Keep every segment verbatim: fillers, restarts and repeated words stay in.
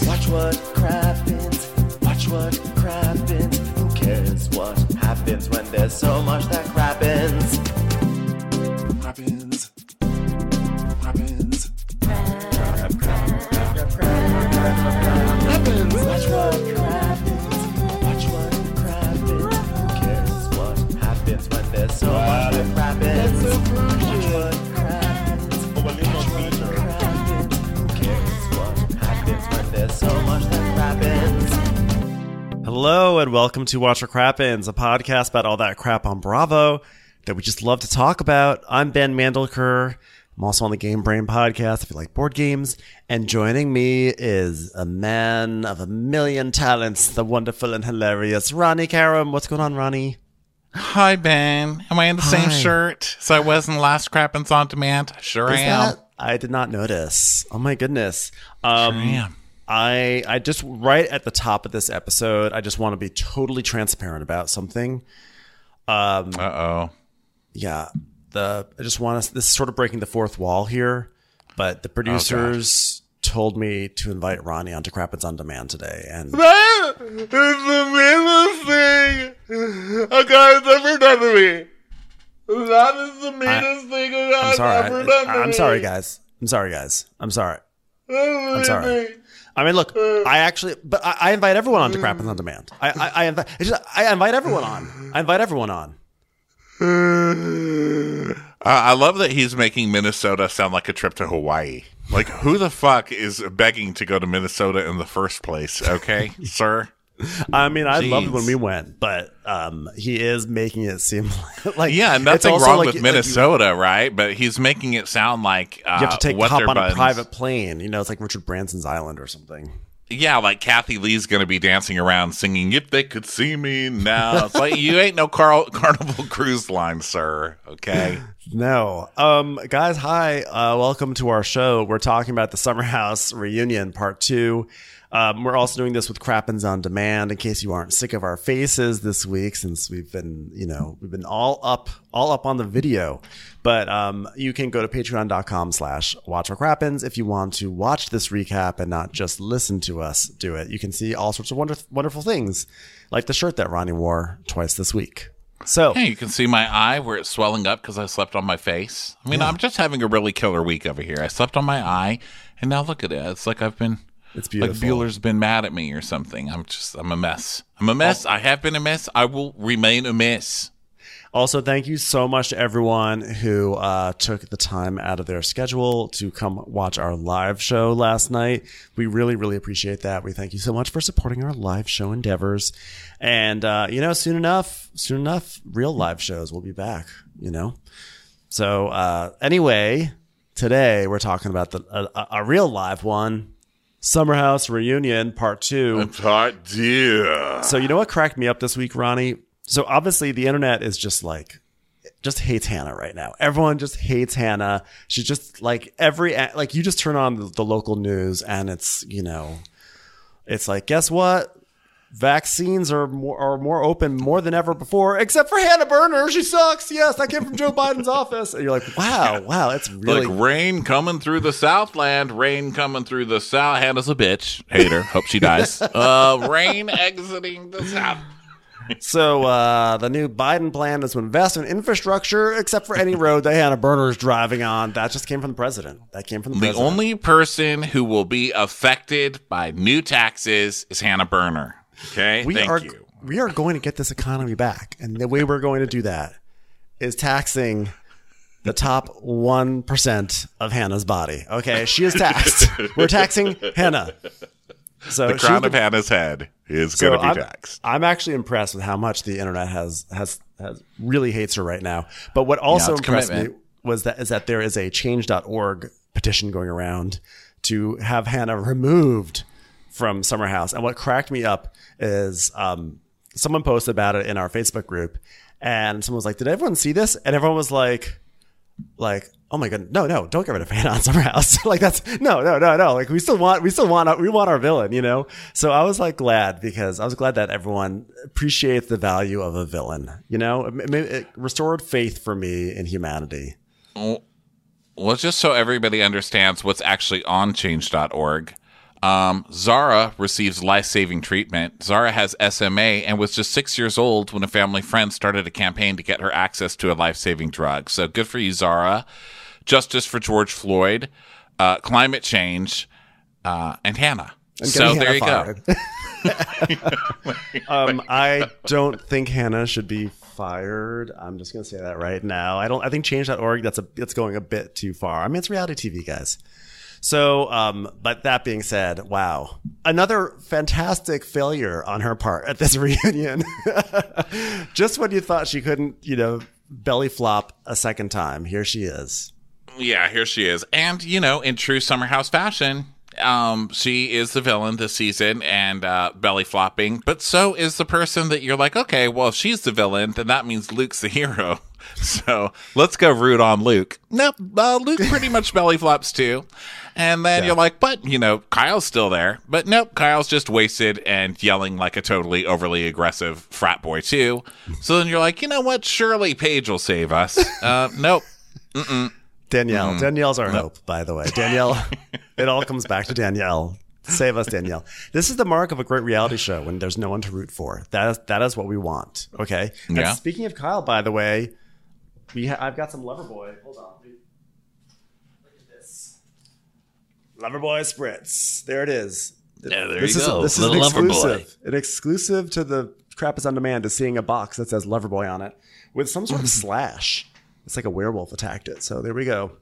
Watch what crappens, watch what crappens. Who cares what happens when there's so much that crappens? Crappens, crappens, crap, crap, crap, crap, crap, crappens. Watch what crappens, watch what crappens. Who cares what happens when there's so much that crappens? Watch what crappens, watch what crappens. Who cares what happens when there's so much that crappens? Hello and welcome to Watch What Crappens, a podcast about all that crap on Bravo that we just love to talk about. I'm Ben Mandelker. I'm also on the Game Brain podcast if you like board games. And joining me is a man of a million talents, the wonderful and hilarious Ronnie Karam. What's going on, Ronnie? Hi, Ben. Am I in the Hi. same shirt so I was in the last Crappens on Demand? Sure Is I am. that- I did not notice. Oh my goodness. Um, Sure I am. I I just right at the top of this episode, I just want to be totally transparent about something. Um, Uh-oh. yeah, the I just want to. This is sort of breaking the fourth wall here, but the producers told me to invite Ronnie onto Crappens on Demand today, and That is the meanest thing a guy's ever done to me. That is the meanest thing a I'm guy's sorry. ever I, done to me. I'm sorry, guys. I'm sorry, guys. I'm sorry. I'm I'm sorry. I mean, look, I actually, but I, I invite everyone on to Crappens on Demand. I, I, I invite, it's just, I invite everyone on. I invite everyone on. Uh, I love that he's making Minnesota sound like a trip to Hawaii. Like, who the fuck is begging to go to Minnesota in the first place, okay, sir? I mean, I loved Jeez. when we went, but um, he is making it seem like, like Yeah, it's nothing also wrong like- with like Minnesota, right? But he's making it sound like uh, You have to take what hop their on a buttons- private plane. You know, it's like Richard Branson's Island or something. Yeah, like Kathy Lee's going to be dancing around singing, "If They Could See Me Now." It's like, you ain't no Car- Carnival Cruise Line, sir. Okay. No. Um, guys, hi. Uh, welcome to our show. We're talking about the Summer House reunion part two. Um, we're also doing this with Crappens on Demand in case you aren't sick of our faces this week, since we've been, you know, we've been all up, all up on the video. But um, you can go to patreon.com slash watch our Crappens if you want to watch this recap and not just listen to us do it. You can see all sorts of wonder- wonderful things, like the shirt that Ronnie wore twice this week. So Hey, you can see my eye where it's swelling up because I slept on my face. I mean, I'm just having a really killer week over here. I slept on my eye, and now look at it. It's like I've been... it's beautiful. Like Bueller's been mad at me or something. I'm just, I'm a mess. I'm a mess. I have been a mess. I will remain a mess. Also, thank you so much to everyone who uh, took the time out of their schedule to come watch our live show last night. We really, really appreciate that. We thank you so much for supporting our live show endeavors. And, uh, you know, soon enough, soon enough, real live shows will be back, you know? So uh, anyway, today we're talking about the a, a real live one, Summer House Reunion Part two. Part two. So you know what cracked me up this week, Ronnie? So obviously the internet is just like, just hates Hannah right now. Everyone just hates Hannah. She's just like every, like you just turn on the, the local news and it's, you know, it's like, guess what? Vaccines are more, are more open more than ever before, except for Hannah Berner. She sucks. Yes, that came from Joe Biden's office. And you're like, wow, wow, it's really. Like rain coming through the Southland, rain coming through the South. Hannah's a bitch. Hater. Hope she dies. Uh, rain exiting the South. So uh, the new Biden plan is to invest in infrastructure, except for any road that Hannah Berner is driving on. That just came from the president. That came from the, The president. only person who will be affected by new taxes is Hannah Berner. Okay? we Thank are you. we are going to get this economy back, and the way we're going to do that is taxing the top one percent of Hannah's body. Okay, she is taxed. We're taxing Hannah. So The she crown was of the- Hannah's head is So going to be I'm, taxed. I'm actually impressed with how much the internet has has has really hates her right now. But what also it's impressed me commitment. was that is that there is a change dot org petition going around to have Hannah removed from Summer House. And what cracked me up is um, someone posted about it in our Facebook group, and someone was like, "Did everyone see this?" And everyone was like, "Like, oh my god, no, no, don't get rid of Hannah on Summer House." Like that's no, no, no, no. Like we still want, we still want, we want our villain, you know. So I was like glad because I was glad that everyone appreciates the value of a villain. You know, it, it, it restored faith for me in humanity. Well, just so everybody understands what's actually on change dot org, Um, Zara receives life-saving treatment. Zara has S M A and was just six years old when a family friend started a campaign to get her access to a life-saving drug. So good for you, Zara. Justice for George Floyd, uh, climate change, uh, and Hannah. And so getting there Hannah you fired. um, I don't think Hannah should be fired. I'm just going to say that right now. I don't. I think change dot org. That's a. That's going a bit too far. I mean, it's reality T V, guys. So, um, but that being said, wow, another fantastic failure on her part at this reunion. Just when you thought she couldn't, you know, belly flop a second time, here she is. go. Yeah, here she is. And, you know, in true Summer House fashion, um, she is the villain this season and uh, belly flopping. But so is the person that you're like, okay, well, if she's the villain, then that means Luke's the hero. So let's go root on Luke. Nope, uh, Luke pretty much belly flops too. And then Yeah. you're like, but, you know, Kyle's still there. But nope, Kyle's just wasted and yelling like a totally overly aggressive frat boy too. So then you're like, you know what? Surely Paige will save us. Uh, nope. Mm-mm. Danielle. Danielle's our hope, by the way. Danielle, it all comes back to Danielle. Save us, Danielle. This is the mark of a great reality show when there's no one to root for. That is, that is what we want. Okay. And Yeah. speaking of Kyle, by the way, we ha- I've got some Loverboy. Hold on. Look at this. Loverboy Spritz. There it is. Yeah, there this you is, go. This is an Little Loverboy. exclusive. An exclusive to the Crap is on Demand is seeing a box that says Loverboy on it with some sort of slash. It's like a werewolf attacked it. So there we go.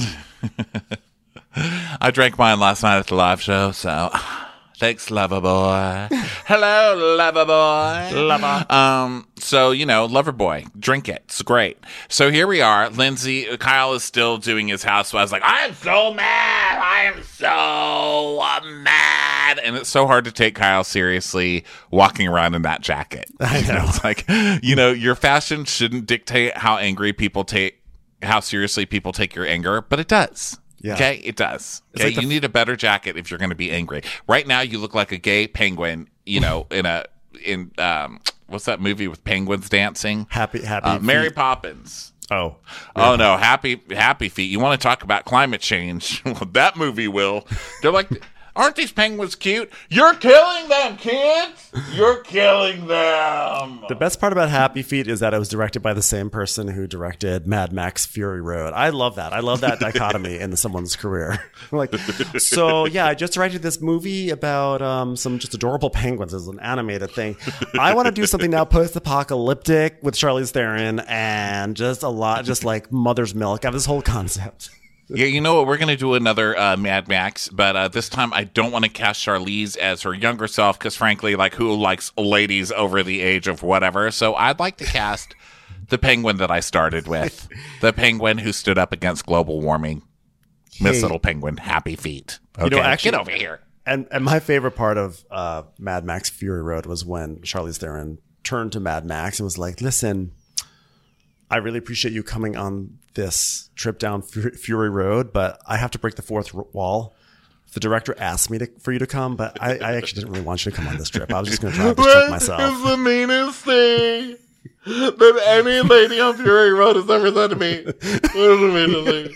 I drank mine last night at the live show, so thanks, Loverboy. Hello, Loverboy. Lover. Um, so, you know, Loverboy, drink it. It's great. So here we are. Lindsay, Kyle is still doing his housewives like, I am so mad. I am so uh, mad. And it's so hard to take Kyle seriously walking around in that jacket. I know. It's like, you know, your fashion shouldn't dictate how angry people take, how seriously people take your anger, but it does. Yeah. Okay, it does. It's Okay, like the- you need a better jacket if you're going to be angry. Right now, you look like a gay penguin. You know, in a in um, what's that movie with penguins dancing? Happy, happy. Uh, Mary feet. Poppins. Oh. Oh no, happy happy feet. You want to talk about climate change? Well, that movie will. They're like, aren't these penguins cute? You're killing them, kids. You're killing them. The best part about Happy Feet is that it was directed by the same person who directed Mad Max Fury Road. I love that. I love that dichotomy in someone's career. Like, so yeah, I just directed this movie about um, some just adorable penguins. It's an animated thing. I want to do something now post-apocalyptic with Charlize Theron and just a lot, just like Mother's Milk. I have this whole concept. Yeah, you know what? We're going to do another uh, Mad Max, but uh, this time I don't want to cast Charlize as her younger self because, frankly, like, who likes ladies over the age of whatever? So I'd like to cast the penguin that I started with, the penguin who stood up against global warming. Miss Hey. Little Penguin, Happy Feet. Okay, know, actually- get over here. And and my favorite part of uh, Mad Max Fury Road was when Charlize Theron turned to Mad Max and was like, listen, I really appreciate you coming on this trip down Fu- Fury Road, but I have to break the fourth r- wall. The director asked me to, for you to come, but I, I actually didn't really want you to come on this trip. I was just going to drive this trip What myself. is the meanest thing that any lady on Fury Road has ever said to me? What is the meanest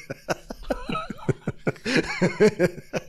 thing?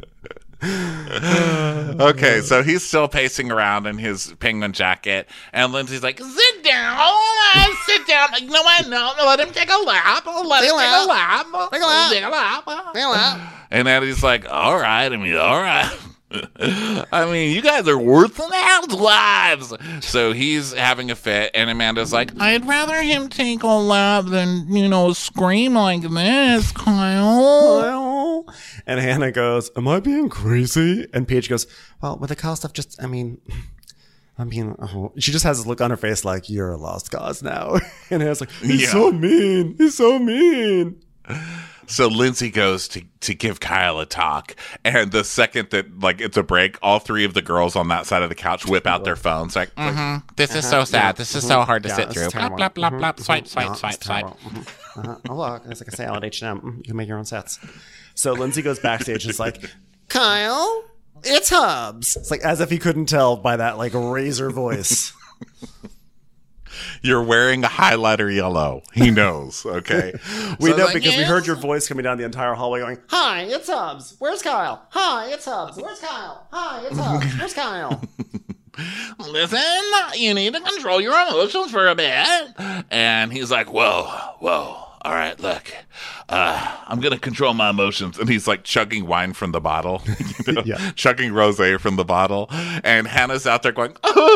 Okay, so he's still pacing around in his penguin jacket, and Lindsay's like, sit down, sit down. You know what? No, no, let him take a lap. Let him take a lap. Take a lap. Take a lap. Take a lap. And Eddie's like, all right. I mean, all right. I mean, you guys are worse than housewives. So he's having a fit, and Amanda's like, I'd rather him take a lap than, you know, scream like this, Kyle. Well, and Hannah goes, am I being crazy? And Paige goes, well, with the Kyle stuff, just, I mean, I mean, oh. She just has this look on her face like, you're a lost cause now. And Hannah's like, he's Yeah. so mean. He's so mean. So Lindsay goes to, to give Kyle a talk, and the second that, like, it's a break, all three of the girls on that side of the couch whip out their phones, like, mm-hmm, this is so sad. This is so hard to Yeah, sit it's through. Blah, terrible. blah, blah, blah. Mhm. Swipe, Mhm. swipe, No, swipe, it's swipe. terrible. Mhm. Uh-huh. Oh, look, it's like a sale at H and M. Mhm. You can make your own sets. So Lindsay goes backstage and is like, Kyle, it's Hubs. It's like as if he couldn't tell by that like razor voice. You're wearing a highlighter yellow. He knows, okay? We So know like, because we yes. heard your voice coming down the entire hallway going, Hi, it's Hubs. Where's Kyle? Hi, it's Hubs. Where's Kyle? Hi, it's Hubs. Where's Kyle? Listen, you need to control your emotions for a bit. And he's like, whoa, whoa. All right, look, uh, I'm going to control my emotions. And he's like chugging wine from the bottle, you know, Yeah. chugging rosé from the bottle. And Hannah's out there going,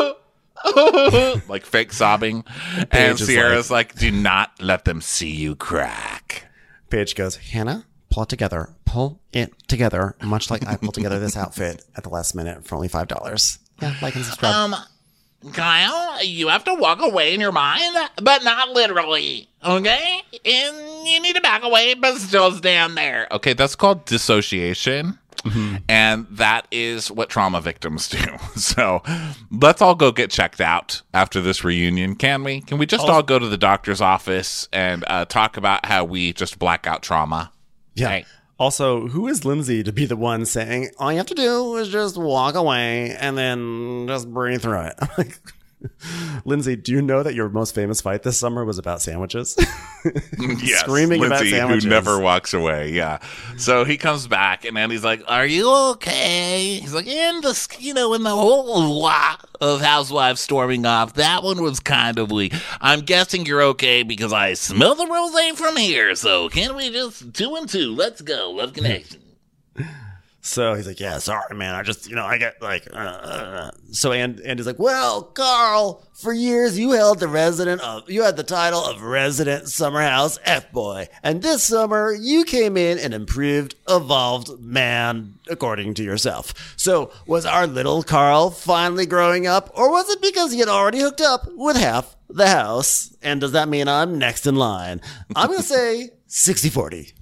like fake sobbing. And Paige is Sierra's like, do not let them see you crack. Paige goes, Hannah, pull it together. Pull it together, much like I pulled together this outfit at the last minute for only five dollars. Yeah, like and subscribe. Um, Kyle, you have to walk away in your mind, but not literally, okay? And you need to back away, but still stand there. Okay, that's called dissociation. Mm-hmm. And that is what trauma victims do. So let's all go get checked out after this reunion, can we? Can we just all go to the doctor's office and uh, talk about how we just black out trauma? Yeah. Okay. Also, who is Lindsay to be the one saying, all you have to do is just walk away and then just breathe through it? Like, Lindsay, do you know that your most famous fight this summer was about sandwiches? Yes, Screaming about Lindsay, sandwiches. who never walks away. Yeah. So he comes back, and Andy's like, "Are you okay?" He's like, "In the, you know, in the whole lot of housewives storming off, that one was kind of weak. I'm guessing you're okay because I smell the rosé from here. So can we just two and two? Let's go. Love connection." So he's like, yeah, sorry, man. I just, you know, I get like, uh, uh. So and Andy's like, well, Carl, for years you held the resident of, you had the title of resident summer house F-boy. And this summer you came in an improved, evolved man, according to yourself. So was our little Carl finally growing up, or was it because he had already hooked up with half the house? And does that mean I'm next in line? I'm going to say sixty forty.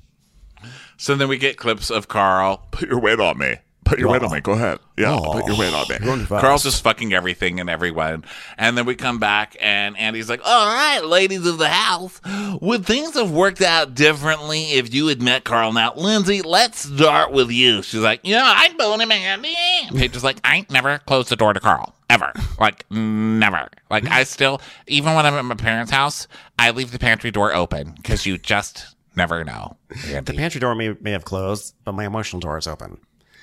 So then we get clips of Carl. Put your weight on me. Put your weight on me. Go ahead. Yeah, Oh, put your weight on me. you're going fast. Carl's just fucking everything and everyone. And then we come back and Andy's like, all right, ladies of the house, would things have worked out differently if you had met Carl? Now, Lindsay, let's start with you. She's like, yeah, I'd bone him, Andy. Paige is like, I ain't never closed the door to Carl. Ever. Like, never. Like, I still, even when I'm at my parents' house, I leave the pantry door open because you just never know. Andy. The pantry door may, may have closed, but my emotional door is open.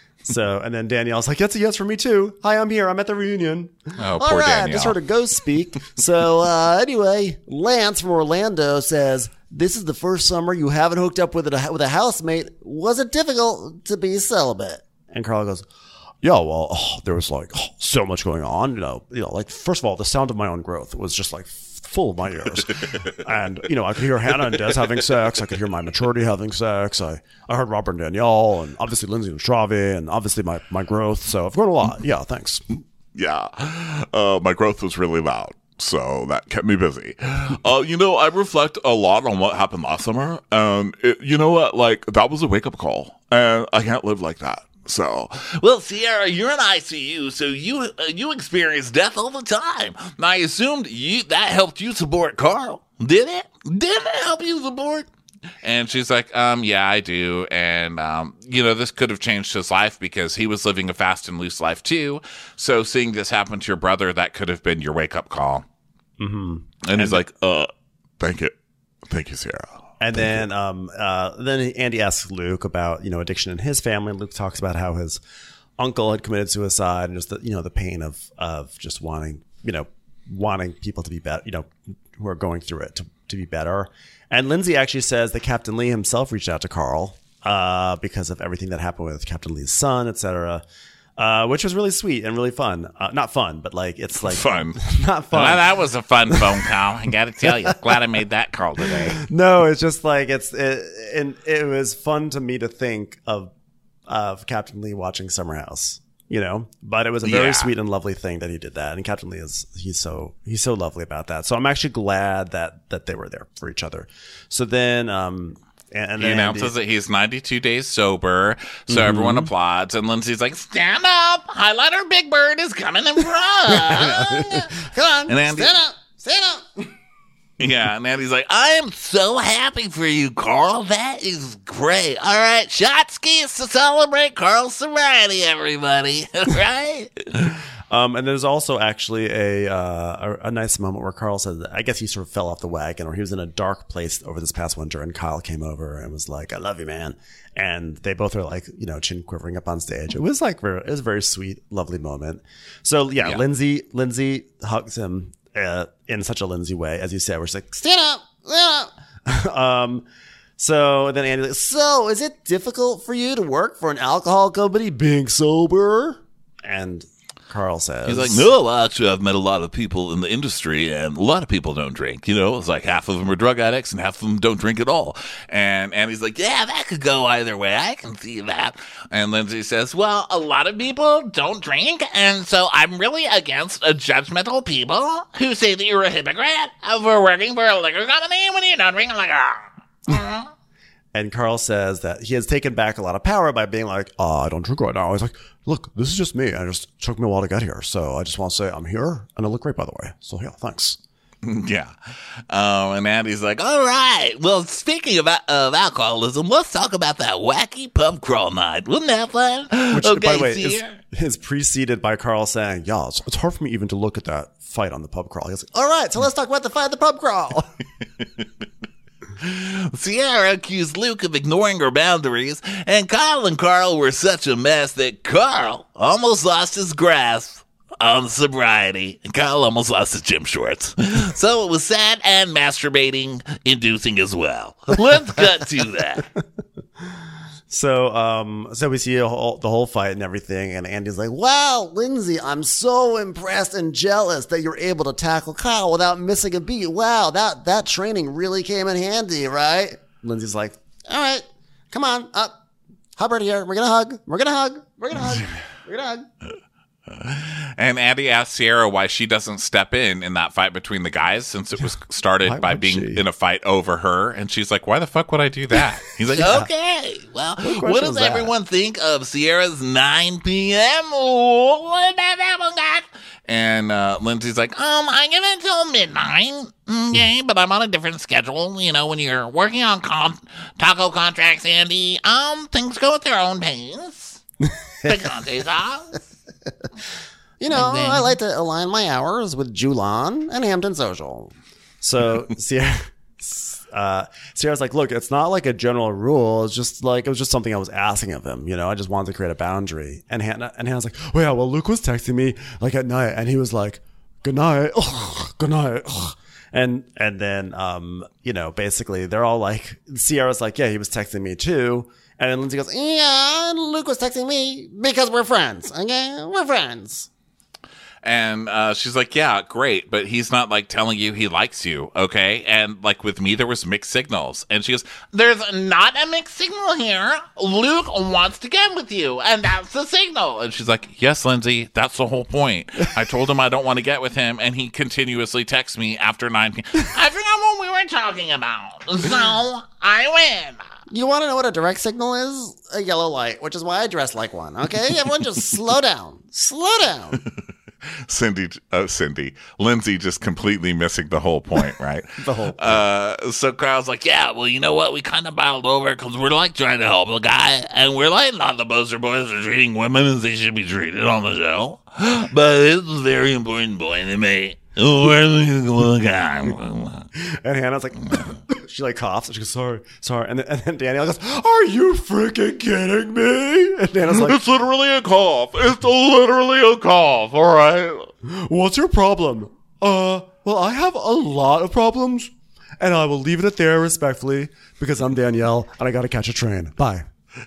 So, and then Danielle's like, that's a yes for me too. Hi, I'm here. I'm at the reunion. Oh, All poor right, Danielle. just heard a ghost speak. So, uh, anyway, Lance from Orlando says, this is the first summer you haven't hooked up with a, with a housemate. Was it difficult to be celibate? And Carl goes, yeah, well, oh, there was like oh, so much going on. You know, you know, like first of all, the sound of my own growth was just like full of my ears. And, you know, I could hear Hannah and Des having sex. I could hear my maturity having sex. I, I heard Robert and Danielle and obviously Lindsay and Stravi and obviously my, my growth. So I've grown a lot. Yeah, thanks. Yeah. Uh, my growth was really loud, so that kept me busy. Uh, you know, I reflect a lot on what happened last summer, and it, you know what? Like, that was a wake-up call, and I can't live like that. So, Well, Sierra, you're in I C U, so you uh, you experience death all the time. I assumed you that helped you support Carl. Did it? Did it help you support? And she's like, um, yeah, I do. And, um, you know, this could have changed his life because he was living a fast and loose life too. So seeing this happen to your brother, that could have been your wake-up call. Mm-hmm. And he's like, uh, thank you. Thank you, Sarah. And then, um, uh, then Andy asks Luke about, you know, addiction in his family. Luke talks about how his uncle had committed suicide and just the, you know, the pain of, of just wanting, you know, wanting people to be better, you know, who are going through it to, to be better. And Lindsay actually says that Captain Lee himself reached out to Carl, uh, because of everything that happened with Captain Lee's son, et cetera. Uh, which was really sweet and really fun. Uh, not fun, but like, it's like fun. Not fun. Well, that was a fun phone call. I got to tell you, glad I made that call today. No, it's just like it's it, and it was fun to me to think of of Captain Lee watching Summer House, you know. But it was a very Yeah. sweet and lovely thing that he did that, and Captain Lee is he's so he's so lovely about that. So I'm actually glad that that they were there for each other. So then, um, and, and He then announces Andy- that he's ninety-two days sober, so Mm-hmm. everyone applauds, and Lindsay's like, stand up! Highlighter Big Bird is coming in front! come on, And Andy- stand up, stand up. Yeah, and Andy's like, I am so happy for you, Carl. That is great. All right, shot skis to celebrate Carl's sobriety, everybody. Right? Um, and there's also actually a, uh, a a nice moment where Carl said that I guess he sort of fell off the wagon, or he was in a dark place over this past winter, and Kyle came over and was like, "I love you, man." And they both are like, you know, chin quivering up on stage. It was like very, it was a very sweet, lovely moment. So yeah, Yeah. Lindsay Lindsay hugs him uh, in such a Lindsay way, as you said, where she's like, "Stand up, stand up." um, so then Andy's like, "So is it difficult for you to work for an alcohol company being sober?" And Carl says, He's like, no, actually, I've met a lot of people in the industry, and a lot of people don't drink. You know, it's like half of them are drug addicts, and half of them don't drink at all. And and he's like, yeah, that could go either way. I can see that. And Lindsay says, well, a lot of people don't drink, and so I'm really against uh, judgmental people who say that you're a hypocrite for working for a liquor company when you don't drink. I'm like, ah. And Carl says that he has taken back a lot of power by being like, oh, I don't drink right now. He's like, look, this is just me. I just took me a while to get here. So I just want to say I'm here, and I look great, by the way. So yeah, thanks. Yeah. Um, and Andy's like, all right, well, speaking of, of alcoholism, let's talk about that wacky pub crawl night. Wasn't that fun? Which, okay, by the way, see is, here. is preceded by Carl saying, yeah, it's, it's hard for me even to look at that fight on the pub crawl. He's like, all right, so let's talk about the fight at the pub crawl. Sierra accused Luke of ignoring her boundaries, and Kyle and Carl were such a mess that Carl almost lost his grasp on sobriety, and Kyle almost lost his gym shorts. So it was sad and masturbating inducing as well. Let's cut to that. So, um, so we see a whole, the whole fight and everything, and Andy's like, wow, Lindsay, I'm so impressed and jealous that you're able to tackle Kyle without missing a beat. Wow, that, that training really came in handy, right? Lindsay's like, all right, come on, up. Hubbard here. We're gonna hug. We're gonna hug. We're gonna hug. We're gonna hug. And Andy asked Sierra why she doesn't step in in that fight between the guys, since it was started Why by would being she? in a fight over her. And she's like, why the fuck would I do that? He's like, Okay, well, question what does was that? everyone think of Sierra's nine p.m. What about that one, guys? and uh, Lindsay's like, Um, I give it till midnight, okay, but I'm on a different schedule. You know, when you're working on con- taco contracts, Andy, um, things go at their own pace. Picante sauce. You know, And then- I like to align my hours with Julan and Hampton Social. So Sierra, uh, Sierra's like, look, it's not like a general rule. It's just like, it was just something I was asking of him. You know, I just wanted to create a boundary. And Hannah, and Hannah's like, oh yeah, well, Luke was texting me like at night, and he was like, good night, ugh, good night. Ugh. And, and then, um, you know, basically they're all like, Sierra's like, yeah, he was texting me too. And then Lindsay goes, yeah, Luke was texting me because we're friends. Okay, we're friends. and uh, she's like, yeah, great, but he's not like telling you he likes you, okay? And like with me, there was mixed signals. And she goes, There's not a mixed signal here. Luke wants to get with you, and that's the signal. and she's like, yes, Lindsay, that's the whole point. I told him I don't want to get with him, and he continuously texts me after nine p.m. I forgot what we were talking about, so I win. You want to know what a direct signal is? A yellow light, which is why I dress like one. Okay, everyone, just slow down, slow down. Cindy, uh, Cindy, Lindsay just completely missing the whole point, right? The whole. Uh, so Carl's like, Yeah, well, you know what? We kind of biled over because we're like trying to help the guy, and we're like not the poster boys for treating women as they should be treated on the show. But it's a very important point to me. We're the guy. And Hannah's like, she like coughs, and she goes, sorry, sorry. And then, and then Danielle goes, are you freaking kidding me? And Hannah's like, it's literally a cough. It's literally a cough, all right? what's your problem? Uh, well, I have a lot of problems, and I will leave it at there respectfully because I'm Danielle and I got to catch a train. Bye.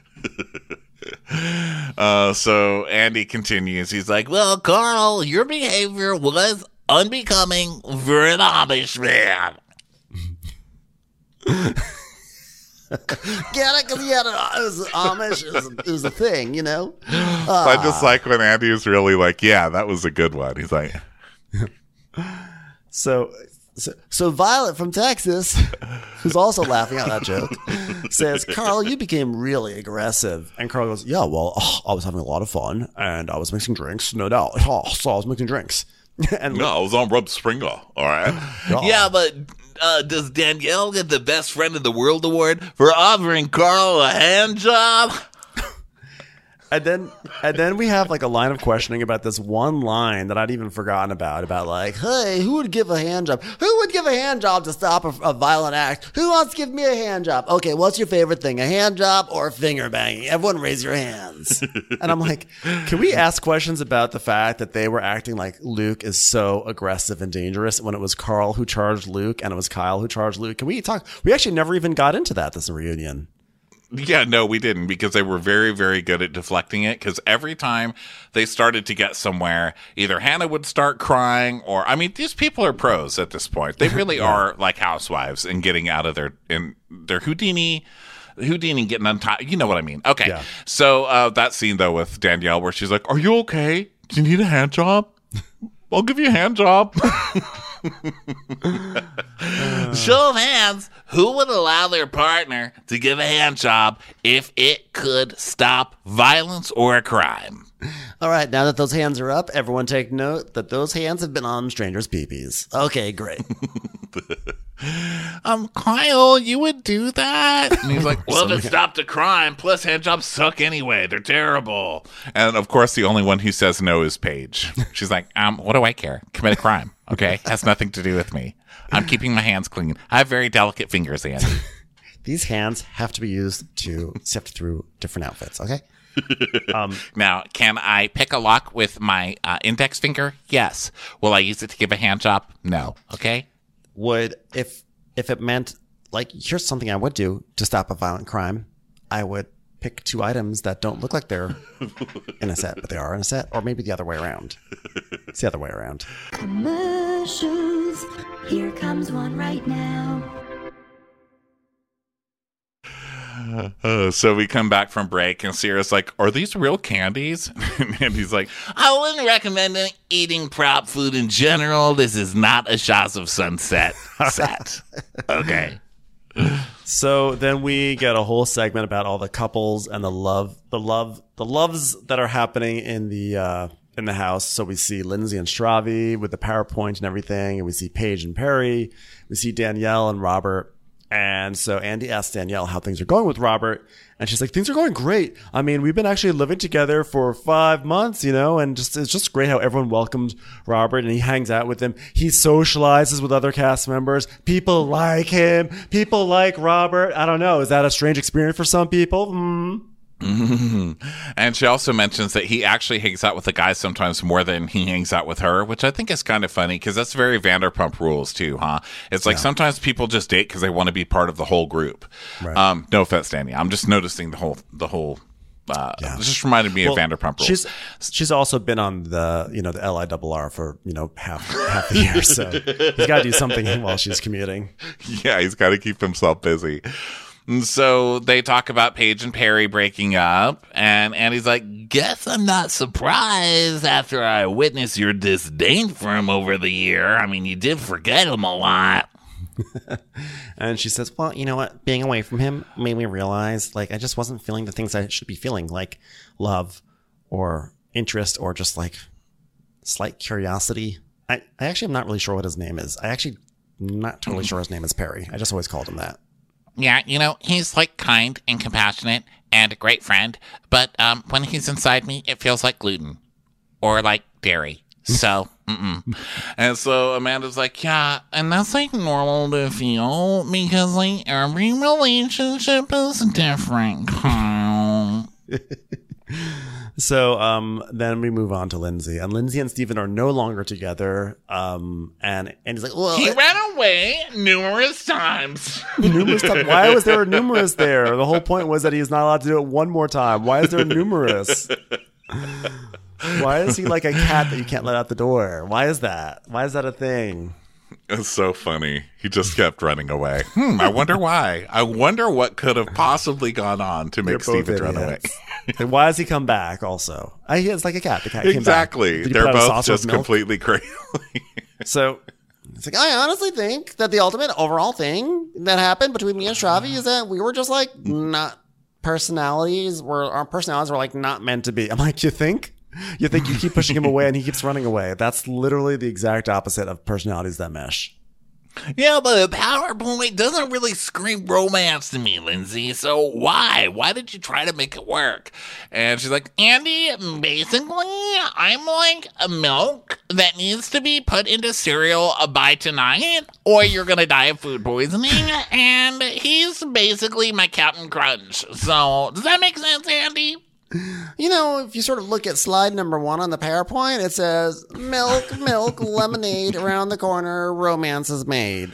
Uh, so Andy continues. He's like, Well, Carl, your behavior was unbecoming for an Amish man. Get it? Because he had an, it was Amish. It was, it was a thing, you know? I just like when Andy is really like, yeah, that was a good one. He's like, So, so, so Violet from Texas, who's also laughing at that joke, says, Carl, you became really aggressive. And Carl goes, yeah, well, oh, I was having a lot of fun, and I was mixing drinks, no doubt. Oh, so I was mixing drinks. And no, I was on Rub Springer, all right? oh, Yeah, but uh, does Danielle get the Best Friend in the World award for offering Carl a hand job? And then, and then we have like a line of questioning about this one line that I'd even forgotten about. About like, hey, who would give a hand job? Who would give a hand job to stop a, a violent act? Who wants to give me a hand job? Okay, what's your favorite thing? A hand job or finger banging? Everyone, raise your hands. And I'm like, can we ask questions about the fact that they were acting like Luke is so aggressive and dangerous when it was Carl who charged Luke and it was Kyle who charged Luke? Can we talk? We actually never even got into that this reunion. Yeah, no, we didn't, because they were very, very good at deflecting it. Because every time they started to get somewhere, either Hannah would start crying, or I mean, these people are pros at this point. They really yeah. are like housewives in getting out of their in their Houdini, Houdini getting untied. You know what I mean? Okay, yeah. So uh, that scene though with Danielle, where she's like, "Are you okay? Do you need a hand job? I'll give you a hand job." Show of hands, who would allow their partner to give a hand job if it could stop violence or a crime? All right, now that those hands are up, everyone take note that those hands have been on strangers' peepees. Okay, great. um, Kyle, you would do that? And he's like, well, if it stopped a crime, plus hand jobs suck anyway. They're terrible. And of course, the only one who says no is Paige. She's like, um, what do I care? Commit a crime, okay? Has nothing to do with me. I'm keeping my hands clean. I have very delicate fingers, Andy. These hands have to be used to sift through different outfits, okay? um, now, can I pick a lock with my uh, index finger? Yes. Will I use it to give a hand job? No. Okay. Would if if it meant like here's something I would do to stop a violent crime, I would pick two items that don't look like they're in a set, but they are in a set, or maybe the other way around. It's the other way around. Commercials. Here comes one right now. Uh, so we come back from break and Sierra's like, are these real candies? And he's like, I wouldn't recommend eating prop food in general. This is not a Shots of Sunset set. Okay. So then we get a whole segment about all the couples and the love, the love, the loves that are happening in the uh, in the house. So we see Lindsay and Stravi with the PowerPoint and everything, and we see Paige and Perry. We see Danielle and Robert. And so Andy asks Danielle how things are going with Robert. And she's like, things are going great. I mean, we've been actually living together for five months, you know, and just it's just great how everyone welcomed Robert and he hangs out with them. He socializes with other cast members. People like him. People like Robert. I don't know. Is that a strange experience for some people? Hmm. Mm-hmm. And she also mentions that he actually hangs out with the guys sometimes more than he hangs out with her, which I think is kind of funny because that's very Vanderpump Rules too, huh? It's like yeah. sometimes people just date because they want to be part of the whole group. Right. Um, no offense, Danny. I'm just noticing the whole the whole. Uh, yeah. It just reminded me well, of Vanderpump Rules. She's she's also been on the you know the L I R R for you know half half the year, so he's got to do something while she's commuting. Yeah, he's got to keep himself busy. And so they talk about Paige and Perry breaking up, and Andy's like, guess I'm not surprised after I witnessed your disdain for him over the year. I mean, you did forget him a lot. And she says, well, you know what? Being away from him made me realize, like, I just wasn't feeling the things I should be feeling, like love or interest or just like slight curiosity. I, I actually am not really sure what his name is. I actually am not totally sure his name is Perry. I just always called him that. Yeah, you know, he's like kind and compassionate and a great friend, but um, when he's inside me, it feels like gluten or like dairy. So, mm-mm. And so Amanda's like, yeah, and that's like normal to feel because like every relationship is different, Kyle. So um, then we move on to Lindsay, and Lindsay and Steven are no longer together. Um, and and he's like, well, he it, ran away numerous times. numerous times. Why was there a numerous there? The whole point was that he's not allowed to do it one more time. Why is there numerous? Why is he like a cat that you can't let out the door? Why is that? Why is that a thing? It's so funny. He just kept running away. Hmm, I wonder why. I wonder what could have possibly gone on to make Steven run away. And why has he come back also? I, it's like a cat. The cat exactly. Came back. They're both just completely crazy. So it's like, I honestly think that the ultimate overall thing that happened between me and Stravi is that we were just like not personalities. Were our personalities were like not meant to be. I'm like, you think? You think you keep pushing him away and he keeps running away. That's literally the exact opposite of personalities that mesh. Yeah, but PowerPoint doesn't really scream romance to me, Lindsay. So why? Why did you try to make it work? And she's like, Andy, basically, I'm like a milk that needs to be put into cereal by tonight, or you're going to die of food poisoning. And he's basically my Captain Crunch. So does that make sense, Andy? You know, if you sort of look at slide number one on the PowerPoint, it says, milk, milk, lemonade, around the corner, romance is made.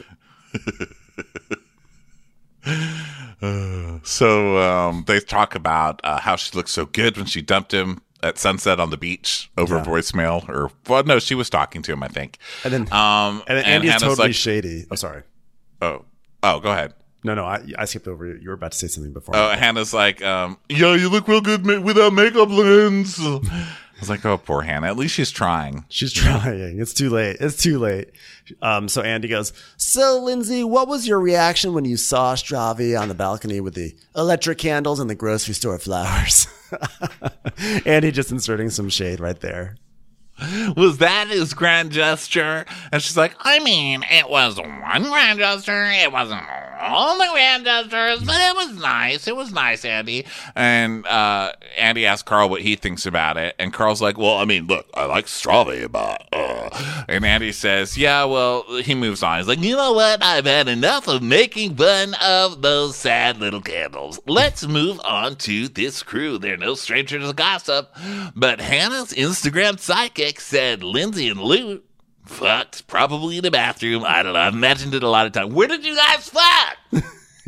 uh, so um, they talk about uh, how she looked so good when she dumped him at sunset on the beach over Yeah. voicemail. Or, well, no, she was talking to him, I think. And then, Um, and then Andy's Hannah's totally like, shady. Oh, sorry. oh, oh, go ahead. No, no, I, I skipped over you. You were about to say something before. Oh, Hannah's like, um, yeah, you look real good ma- without makeup, Linz. I was like, oh, poor Hannah. At least she's trying. She's trying. It's too late. It's too late. Um, so Andy goes, so Lindsay, what was your reaction when you saw Stravi on the balcony with the electric candles and the grocery store flowers? Andy just inserting some shade right there. Was that his grand gesture? And she's like, I mean, it was one grand gesture. It wasn't all the grand gestures, but it was nice. It was nice, Andy. And uh, Andy asked Carl what he thinks about it. And Carl's like, well, I mean, look, I like Stravi, but... Uh. And Andy says, yeah, well, he moves on. He's like, You know what? I've had enough of making fun of those sad little candles. Let's move on to this crew. They're no stranger to gossip. But Hannah's Instagram sidekick said Lindsay and Luke fucked, probably in the bathroom. I don't know. I've imagined it a lot of times. Where did you guys fuck?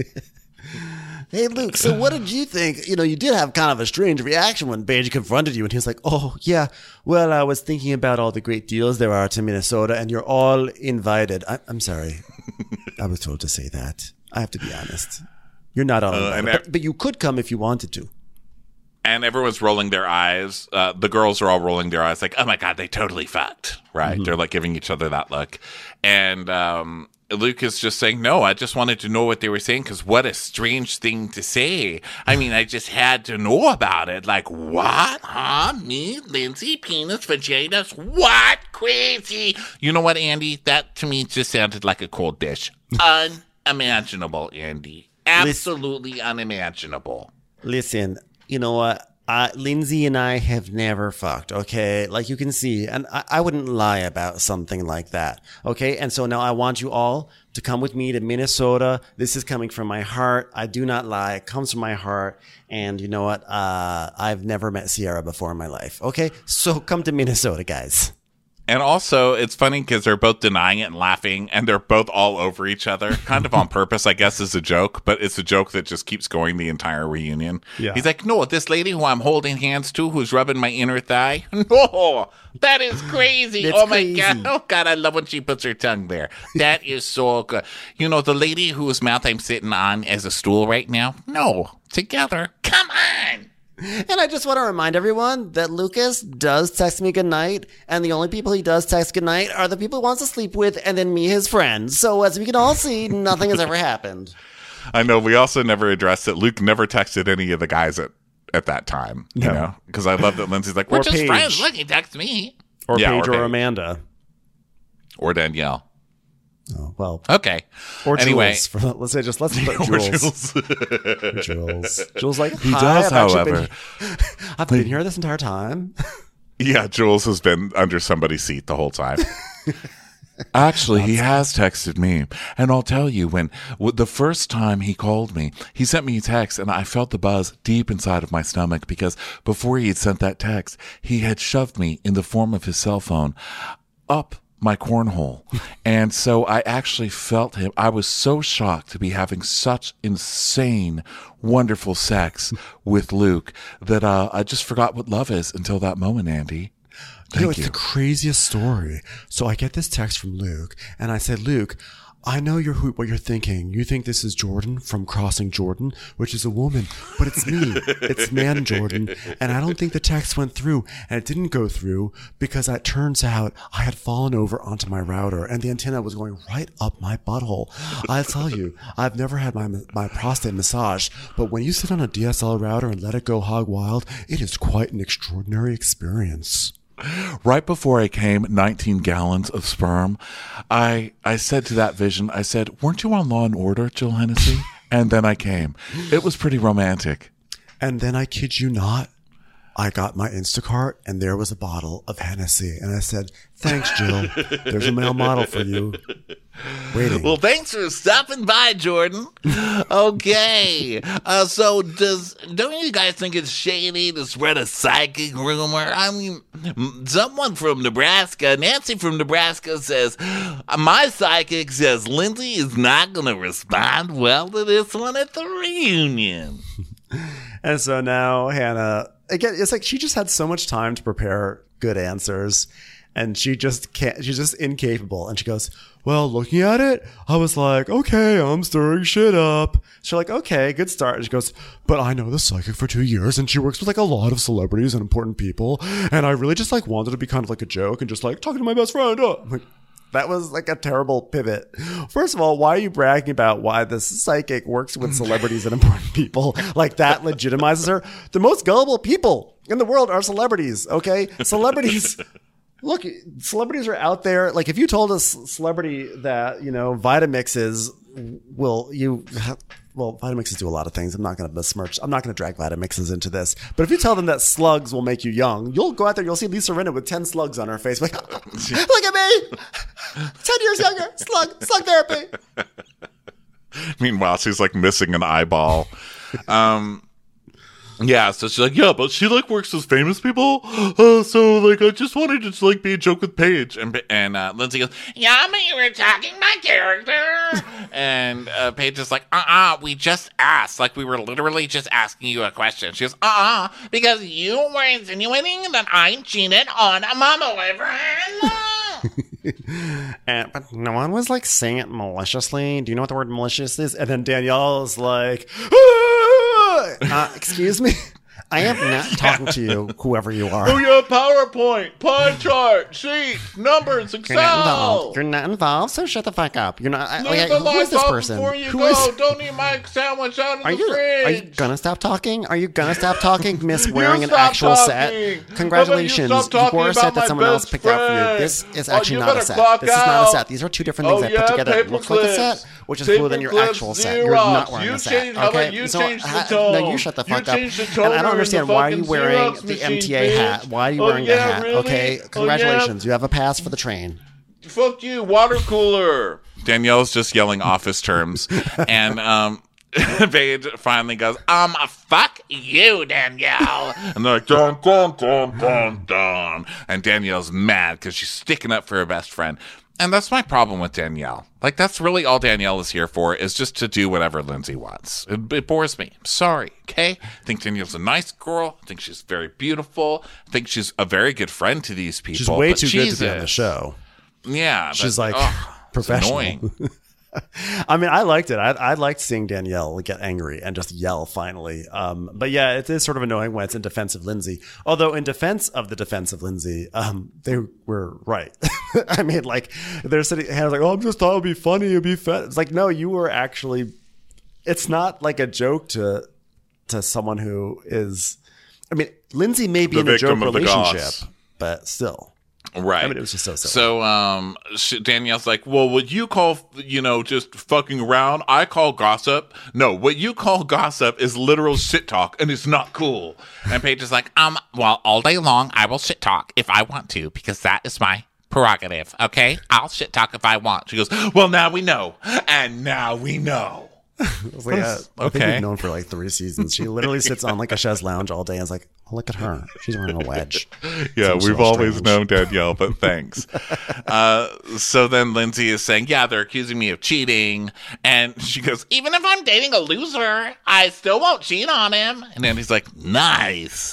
Hey, Luke, so what did you think? You know, you did have kind of a strange reaction when Paige confronted you, and he was like, oh, yeah, well, I was thinking about all the great deals there are to Minnesota, and you're all invited. I- I'm sorry. I was told to say that. I have to be honest. You're not all invited, and but, that- but you could come if you wanted to. and everyone's rolling their eyes. Uh, the girls are all rolling their eyes like, oh, my God, they totally fucked, right? Mm-hmm. They're, like, giving each other that look. And um, Luke is just saying, no, I just wanted to know what they were saying because what a strange thing to say. I mean, I just had to know about it. Like, what? Huh? Me? Lindsay? Penis? Vaginas? What? Crazy. You know what, Andy? That, to me, just sounded like a cold dish. Unimaginable, Andy. Absolutely unimaginable. Listen, you know what? Uh, Lindsay and I have never fucked, okay? Like you can see, and I, I wouldn't lie about something like that, okay? And so now I want you all to come with me to Minnesota. This is coming from my heart. I do not lie. It comes from my heart. And you know what? Uh, I've never met Sierra before in my life, okay? So come to Minnesota, guys. And also, it's funny because they're both denying it and laughing, and they're both all over each other, kind of on purpose, I guess, is a joke, but it's a joke that just keeps going the entire reunion. Yeah. He's like, no, this lady who I'm holding hands to, who's rubbing my inner thigh, no, that is crazy. That's oh, my crazy. God. Oh, God, I love when she puts her tongue there. That is so good. You know, the lady whose mouth I'm sitting on as a stool right now, no, together. Come on. And I just want to remind everyone that Lucas does text me goodnight, and the only people he does text goodnight are the people he wants to sleep with, and then me, his friends. So as we can all see, nothing has ever happened. I know. We also never addressed that Luke never texted any of the guys at, at that time, you No. know, because I love that Lindsay's like, we're Or just Paige. friends. Look, he texted me. Or Yeah, Paige or or, Paige. Amanda. Or Danielle. Oh, well. Okay. Or Anyway. Jules. For, let's say just let's put Or Jules. Jules. Jules. Jules like, He hi, does, I've actually however. Been, I've been here this entire time. Yeah, Jules has been under somebody's seat the whole time. Actually, he has texted me, and I'll tell you, when w- the first time he called me, he sent me a text, and I felt the buzz deep inside of my stomach because before he had sent that text, he had shoved me in the form of his cell phone up my cornhole. And so I actually felt him. I was so shocked to be having such insane, wonderful sex with Luke that uh, I just forgot what love is until that moment, Andy. You know, Thank it's you. the craziest story. So I get this text from Luke, and I said, Luke, I know you're who, what you're thinking. You think this is Jordan from Crossing Jordan, which is a woman, but it's me. It's man Jordan. And I don't think the text went through. And it didn't go through because it turns out I had fallen over onto my router and the antenna was going right up my butthole. I tell you, I've never had my my prostate massaged, but when you sit on a D S L R router and let it go hog wild, it is quite an extraordinary experience. Right before I came, nineteen gallons of sperm. I I said to that vision, I said, weren't you on Law and Order, Jill Hennessy? And then I came. It was pretty romantic. And then I kid you not, I got my Instacart and there was a bottle of Hennessy. And I said, thanks, Jill. There's a male model for you. Waiting. Well, thanks for stopping by, Jordan. Okay. Uh, so does, don't you guys think it's shady to spread a psychic rumor? I mean, someone from Nebraska, Nancy from Nebraska says, my psychic says Lindsay is not going to respond well to this one at the reunion. And so now Hannah, again, it's like she just had so much time to prepare good answers. And she just can't, she's just incapable. And she goes, well, looking at it, I was like, okay, I'm stirring shit up. She's like, okay, good start. And she goes, but I know the psychic for two years and she works with like a lot of celebrities and important people. And I really just like wanted to be kind of like a joke and just like talking to my best friend. Oh. I'm like, that was like a terrible pivot. First of all, why are you bragging about why this psychic works with celebrities and important people? Like that legitimizes her. The most gullible people in the world are celebrities, okay? Celebrities... Look, celebrities are out there. Like if you told a celebrity that, you know, Vitamixes will you, well, Vitamixes do a lot of things. I'm not going to besmirch. I'm not going to drag Vitamixes into this. But if you tell them that slugs will make you young, you'll go out there. You'll see Lisa Rinna with ten slugs on her face. Like, look at me, ten years younger. Slug, slug therapy. Meanwhile, she's like missing an eyeball. Um, Yeah, so she's like, yeah, but she like works with famous people. Uh, so like, I just wanted to like be a joke with Paige. And and uh, Lindsay goes, Yeah, but you were attacking my character. and uh, Paige is like, uh-uh, we just asked. Like, we were literally just asking you a question. She goes, Uh-uh, because you were insinuating that I cheated on my boyfriend. And, but no one was like saying it maliciously. Do you know what the word malicious is? And then Danielle is like, ah! uh, excuse me. I am not talking to you, whoever you are. oh yeah, PowerPoint, pie chart, sheets, numbers, You're not Excel. involved. You're not involved, so shut the fuck up. You're not. I, Leave like, the who light is this bulb person? before you Who go. is- Don't eat my sandwich out of Are the you, fridge. are you gonna stop talking? Are you gonna stop talking, Miss wearing an stop actual talking. set? Congratulations, How about you you, stop wore a talking set about that my someone else best picked out for you. friend? This is Oh, actually you not a better set. clock This is not a out. set. These are two different things Oh, I yeah, put together. It paper looks like a clips. set, which is Paper cooler than your clips, actual set. You're Xerox. not wearing You a set. changed- how Okay, about you so change the ha- tone? no, you shut the You fuck up. changed the And I toner don't in understand the why are you fucking wearing Xerox the machine, M T A hat. bitch. Why are you Oh, wearing the yeah, hat? really? Okay, Oh, congratulations, you have a pass for the train. Fuck you, water cooler. Danielle's just yelling office terms. And um, Paige finally goes, um, fuck you, Danielle. And they're like, dun, dun, dun, dun, dun. And Danielle's mad because she's sticking up for her best friend. And that's my problem with Danielle. Like, that's really all Danielle is here for, is just to do whatever Lindsay wants. It, it bores me. I'm sorry, okay? I think Danielle's a nice girl. I think she's very beautiful. I think she's a very good friend to these people. She's way but too good to Jesus. be on the show. Yeah. She's but, like ugh, it's professional. annoying. I mean, I liked it. I, I liked seeing Danielle get angry and just yell finally. Um, but yeah, it is sort of annoying when it's in defense of Lindsay. Although in defense of the defense of Lindsay, um, they were right. I mean, like they're sitting, Hannah's like, "Oh, I just thought it'd be funny. It'd be fun." It's like, no, you were actually. It's not like a joke to to someone who is. I mean, Lindsay may be The in a joke victim of the goss. relationship, but still. Right. I mean, it was just so silly. So, um, she, Danielle's like, well, what you call, you know, just fucking around, I call gossip. No, what you call gossip is literal shit talk, and it's not cool. And Paige is like, um, well, all day long, I will shit talk if I want to, because that is my prerogative, okay? I'll shit talk if I want. She goes, well, now we know, and now we know. I was like, yeah, I think Okay. we've known for like three seasons. She literally sits on like a chaise lounge all day and is like, oh, look at her. She's wearing a wedge. Yeah, Seems we've so always strange. known Danielle, but thanks. Uh, so then Lindsay is saying, yeah, they're accusing me of cheating. And she goes, even if I'm dating a loser, I still won't cheat on him. And then he's like, nice.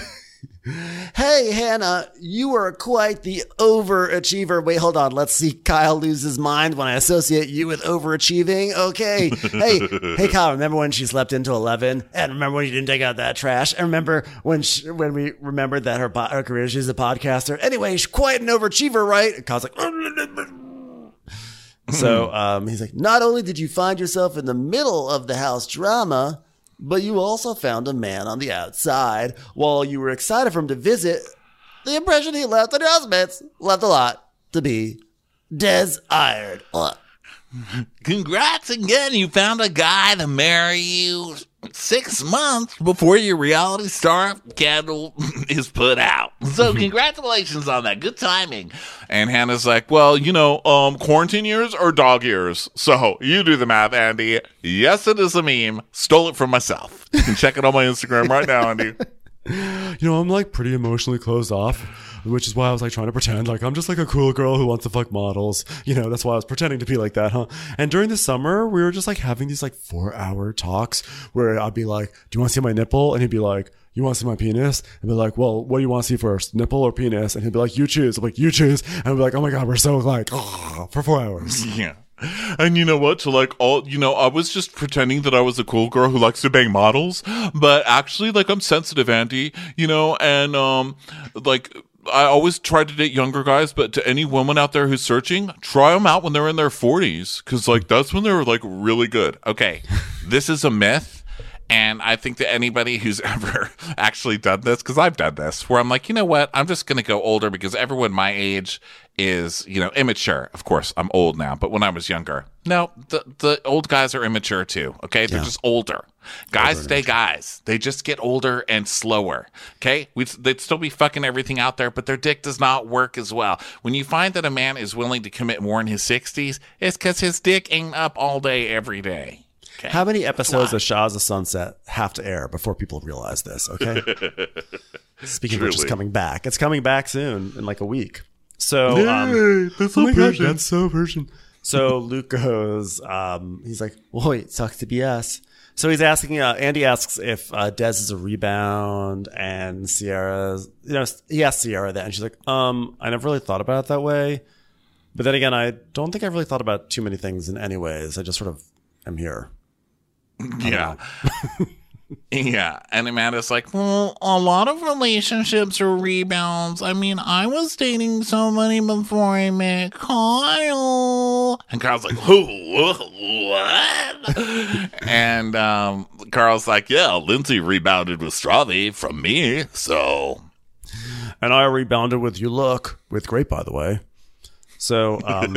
Hey, Hannah, you are quite the overachiever. Wait, hold on. Let's see Kyle lose his mind when I associate you with overachieving. Okay. Hey, hey, Kyle, remember when she slept into eleven? And remember when you didn't take out that trash? And remember when she, when we remembered that her, po- her career, she's a podcaster? Anyway, she's quite an overachiever, right? And Kyle's like, so um, he's like, not only did you find yourself in the middle of the house drama, but you also found a man on the outside. While you were excited for him to visit, The impression he left on your housemates left a lot to be desired. Ugh. Congrats again. You found a guy to marry you six months before your reality star candle is put out. So congratulations on that. Good timing. And Hannah's like, well, you know, um, quarantine years or dog years? So you do the math, Andy. Yes, it is a meme. Stole it from myself. You can check it on my Instagram right now, Andy. You know, I'm like pretty emotionally closed off, which is why I was like trying to pretend like I'm just like a cool girl who wants to fuck models. You know, that's why I was pretending to be like that, huh? And during the summer, we were just like having these like four hour talks where I'd be like, do you want to see my nipple? And he'd be like, you want to see my penis? And be like, well, what do you want to see first, nipple or penis? And he'd be like, you choose. I'm like, you choose. And I'd be like, oh my God, we're so like, oh, for four hours. Yeah. And you know what? To like all, you know, I was just pretending that I was a cool girl who likes to bang models, but actually, like, I'm sensitive, Andy, you know, and, um, like, I always try to date younger guys, but to any woman out there who's searching, try them out when they're in their forties, because, like, that's when they're, like, really good. Okay, this is a myth. And I think that anybody who's ever actually done this, because I've done this, where I'm like, you know what? I'm just going to go older because everyone my age is, you know, immature. Of course, I'm old now, but when I was younger, no, the, the old guys are immature too, okay? They're Yeah. just older. Guys stay guys. They just get older and slower, okay? We'd, they'd still be fucking everything out there, but their dick does not work as well. When you find that a man is willing to commit more in his sixties, it's because his dick ain't up all day, every day. Okay. How many episodes of Shahs of Sunset have to air before people realize this? Okay. Speaking of which, it's coming back. It's coming back soon in like a week. So, um, that's oh so my gosh, Persian. that's so Persian. So Luke goes, um, he's like, well, wait, sucks to be us. So he's asking, uh, Andy asks if uh, Des is a rebound, and Sierra's, you know, he asks Sierra that, and she's like, um, I never really thought about it that way. But then again, I don't think I've really thought about too many things in any ways. I just sort of am here. Yeah. Yeah. And Amanda's like, well, a lot of relationships are rebounds. I mean, I was dating somebody before I met Kyle. And Carl's like, who? What? And um, Carl's like, yeah, Lindsay rebounded with Strawby from me. So. And I rebounded with You Look, with Great, by the way. So, um,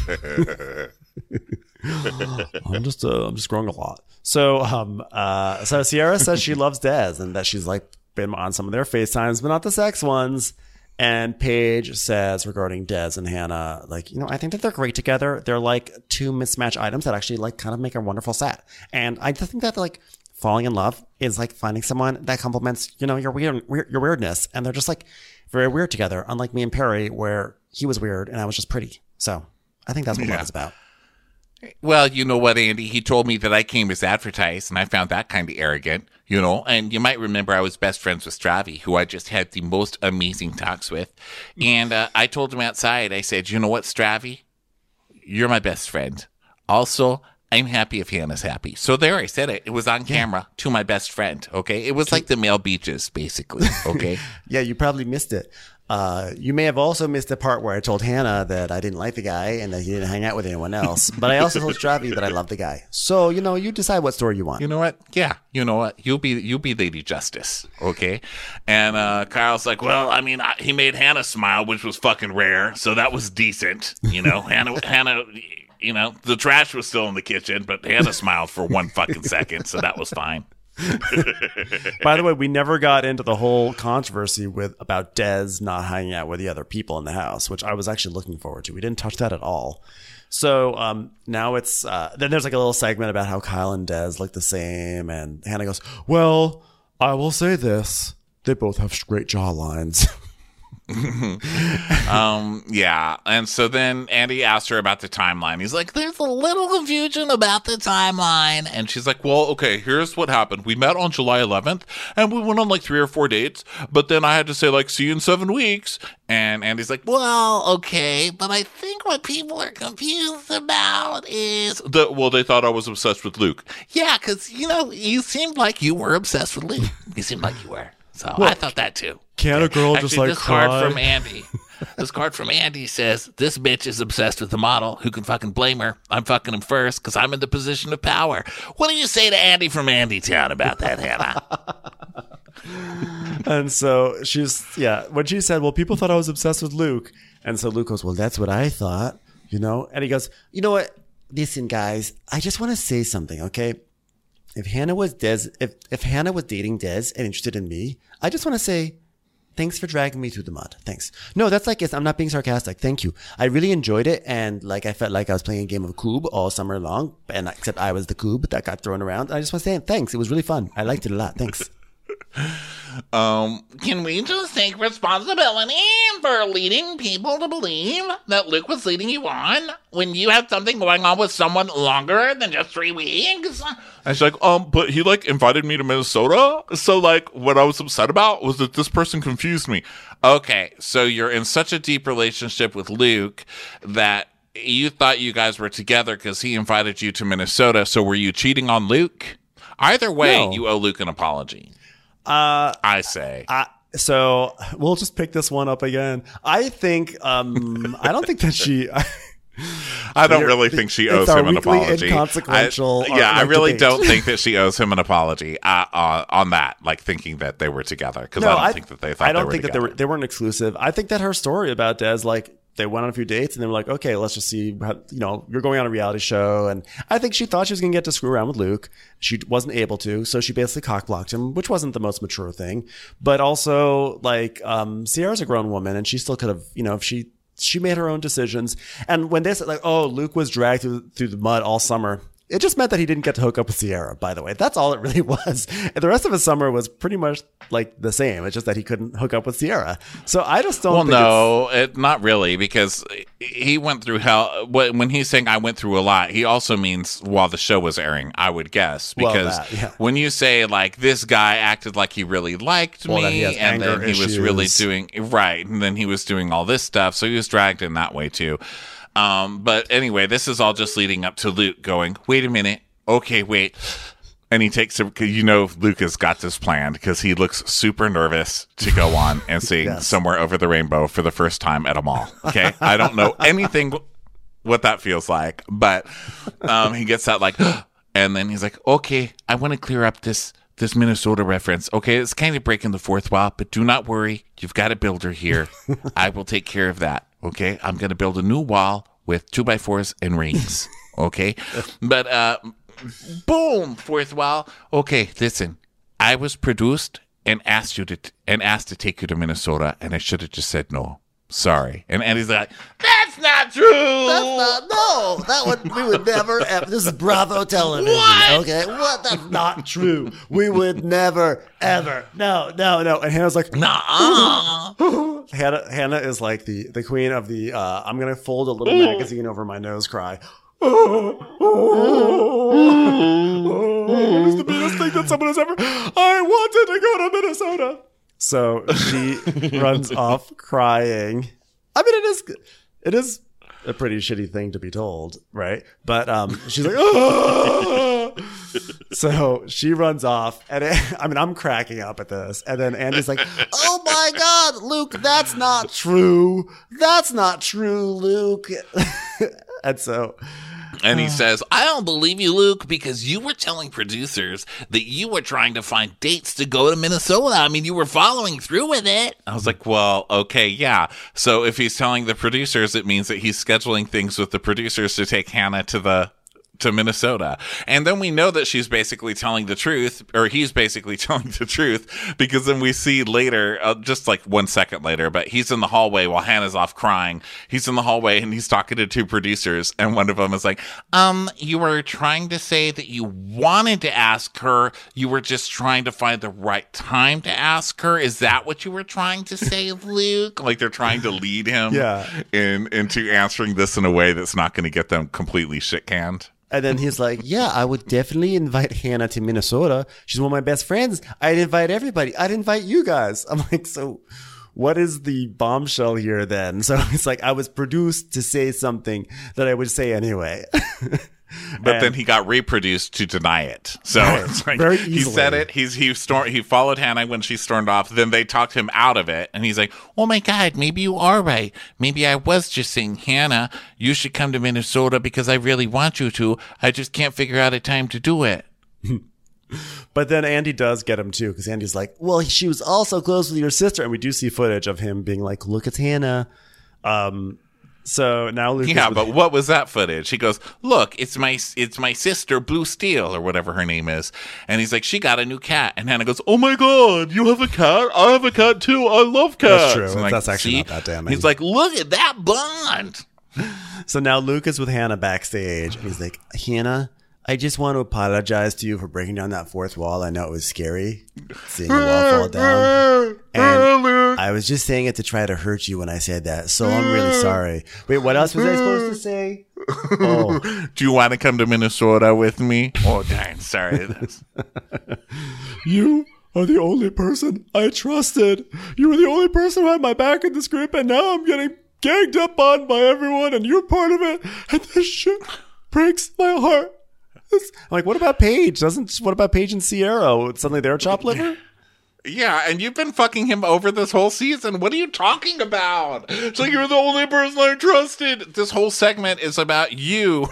I'm just, uh, I'm just growing a lot. So, um, uh, so Sierra says she loves Des and that she's like been on some of their FaceTimes, but not the sex ones. And Paige says regarding Des and Hannah, like, you know, I think that they're great together. They're like two mismatched items that actually like kind of make a wonderful set. And I just think that like falling in love is like finding someone that complements, you know, your weird, weird your weirdness. And they're just like very weird together, unlike me and Perry, where he was weird and I was just pretty. So I think that's what Yeah. love is about. Well, you know what, Andy? He told me that I came as advertised, and I found that kind of arrogant, you know? And you might remember I was best friends with Stravy, who I just had the most amazing talks with. And uh, I told him outside, I said, you know what, Stravy? You're my best friend. Also, I'm happy if Hannah's happy. So there, I said it. It was on camera to my best friend, okay? It was like the male beaches, basically, okay? Yeah, you probably missed it. Uh, you may have also missed the part where I told Hannah that I didn't like the guy and that he didn't hang out with anyone else. But I also told Stravy that I love the guy. So, you know, you decide what story you want. You know what? Yeah, you know what? You'll be you'll be Lady Justice, okay? And uh, Kyle's like, well, I mean, I, he made Hannah smile, which was fucking rare, so that was decent. You know, Hannah, Hannah, you know, the trash was still in the kitchen, but Hannah smiled for one fucking second, so that was fine. By the way, we never got into the whole controversy with about Des not hanging out with the other people in the house, which I was actually looking forward to. We didn't touch that at all. So um, now it's uh, then there's like a little segment about how Kyle and Des look the same, and Hannah goes, "Well, I will say this: they both have great jawlines." um, yeah. And so then Andy asked her about the timeline. He's like, there's a little confusion about the timeline. And she's like, well, okay, here's what happened. We met on July eleventh and we went on like three or four dates, but then I had to say like, see you in seven weeks. And Andy's like, well, okay, but I think what people are confused about is The, well, they thought I was obsessed with Luke. yeah, because, you know, you seemed like you were obsessed with Luke. You seemed like you were. So I thought that too. Can a girl Actually, just like this cry? card from Andy. This card from Andy says, this bitch is obsessed with the model. Who can fucking blame her? I'm fucking him first because I'm in the position of power. What do you say to Andy from Andy Town about that, Hannah? And so she's, yeah, when she said, well, people thought I was obsessed with Luke. And so Luke goes, well, that's what I thought, you know? And he goes, you know what? Listen, guys, I just want to say something, okay? If Hannah was Des, if, if Hannah was dating Des and interested in me, I just want to say, thanks for dragging me through the mud. Thanks. No, that's like, I'm not being sarcastic. Thank you. I really enjoyed it. And like, I felt like I was playing a game of Cube all summer long. And except I was the Cube that got thrown around. I just want to say thanks. It was really fun. I liked it a lot. Thanks. Um, can we just take responsibility for leading people to believe that Luke was leading you on when you had something going on with someone longer than just three weeks? And she's like, um, but he like invited me to Minnesota. So like what I was upset about was that this person confused me. Okay, so you're in such a deep relationship with Luke that you thought you guys were together because he invited you to Minnesota. So were you cheating on Luke? Either way, No. you owe Luke an apology. Uh, I say. I, so we'll just pick this one up again. I think, um, I don't think that she, I don't You're- really think she it's owes our him an weekly apology. inconsequential, I, yeah, uh, I like, really debate. don't think that she owes him an apology uh, uh, on that, like thinking that they were together. Because I don't think that they thought I don't they were think together. that they were they weren't exclusive. I think that her story about Des, like they went on a few dates and they were like, okay, let's just see how, you know, you're going on a reality show. And I think she thought she was going to get to screw around with Luke. She wasn't able to. So she basically cock blocked him, which wasn't the most mature thing. But also like, um, Sierra's a grown woman and she still could have, you know, if she, she made her own decisions. And when they said like, oh, Luke was dragged through, through the mud all summer, it just meant that he didn't get to hook up with Sierra, by the way. That's all it really was. And the rest of his summer was pretty much like the same. It's just that he couldn't hook up with Sierra. So I just don't Well, think it's, no, it, not really, because he went through hell. When he's saying I went through a lot, he also means while the show was airing, I would guess. Well, Because that, yeah. when you say, like, this guy acted like he really liked Well, that me, he has and anger then he was really issues. doing, right, and then he was doing all this stuff, so he was dragged in that way, too. Um, but anyway, this is all just leading up to Luke going, wait a minute, okay, wait. And he takes him, cause you know, Luke has got this planned because he looks super nervous to go on and sing Yes. Somewhere Over the Rainbow for the first time at a mall. Okay. I don't know anything what that feels like, but um, he gets that like, and then he's like, okay, I want to clear up this, this Minnesota reference. Okay. It's kind of breaking the fourth wall, but do not worry. You've got a builder here. I will take care of that. Okay. I'm going to build a new wall with two by fours and rings. Okay. But, uh, boom, fourth wall. Okay, listen. I was produced and asked you to t- and asked to take you to Minnesota, and I should have just said no. Sorry. And and he's like, that's not true. That's not, no, that would, we would never, ever, this is Bravo television, What? okay? What? That's not true. We would never, ever, no, no, no. And Hannah's like, Nah. Hannah, Hannah is like the, the queen of the, uh, I'm going to fold a little magazine over my nose cry. It is the meanest thing that someone has ever. I wanted to go to Minnesota. So she runs off crying. I mean, it is, it is a pretty shitty thing to be told, right? But um, she's like, "Ah!" So she runs off, and it, I mean, I'm cracking up at this, and then Andy's like, "Oh my God, Luke, that's not true. That's not true, Luke." And so. And he says, I don't believe you, Luke, because you were telling producers that you were trying to find dates to go to Minnesota. I mean, you were following through with it. I was like, well, okay, yeah. So if he's telling the producers, it means that he's scheduling things with the producers to take Hannah to the to Minnesota. And then we know that she's basically telling the truth, or he's basically telling the truth, because then we see later, uh, just like one second later, but he's in the hallway while Hannah's off crying. He's in the hallway and he's talking to two producers, and one of them is like, um, you were trying to say that you wanted to ask her, you were just trying to find the right time to ask her. Is that what you were trying to say, Luke? Like they're trying to lead him Yeah. in into answering this in a way that's not going to get them completely shit canned. And then he's like, yeah, I would definitely invite Hannah to Minnesota. She's one of my best friends. I'd invite everybody. I'd invite you guys. I'm like, so what is the bombshell here then? So it's like, I was produced to say something that I would say anyway. But And- then he got reproduced to deny it. So Right. it's like Very he easily. said it. He's he storm he followed Hannah when she stormed off. Then they talked him out of it, and he's like, oh my God, maybe you are right. Maybe I was just saying, Hannah, you should come to Minnesota because I really want you to. I just can't figure out a time to do it. But then Andy does get him too, because Andy's like, well, she was also close with your sister. And we do see footage of him being like, look, it's Hannah. Um, so now Luke Yeah, is with- but what was that footage? He goes, look, it's my it's my sister, Blue Steel, or whatever her name is. And he's like, she got a new cat. And Hannah goes, oh my God, you have a cat? I have a cat too. I love cats. That's true. And like, That's actually see? not that damning. He's like, look at that bond. So now Luke is with Hannah backstage, and he's like, Hannah, I just want to apologize to you for breaking down that fourth wall. I know it was scary seeing the wall fall down. And I was just saying it to try to hurt you when I said that. So I'm really sorry. Wait, what else was I supposed to say? Oh, Do you want to come to Minnesota with me? Oh, dang, sorry. you are the only person I trusted. You were the only person who had my back in this group, and now I'm getting ganged up on by everyone, and you're part of it. And this shit breaks my heart. I'm like, what about Paige? Doesn't what about Paige and Sierra? Suddenly they're chopped liver? Yeah, and you've been fucking him over this whole season. What are you talking about? It's like you're the only person I trusted. This whole segment is about you.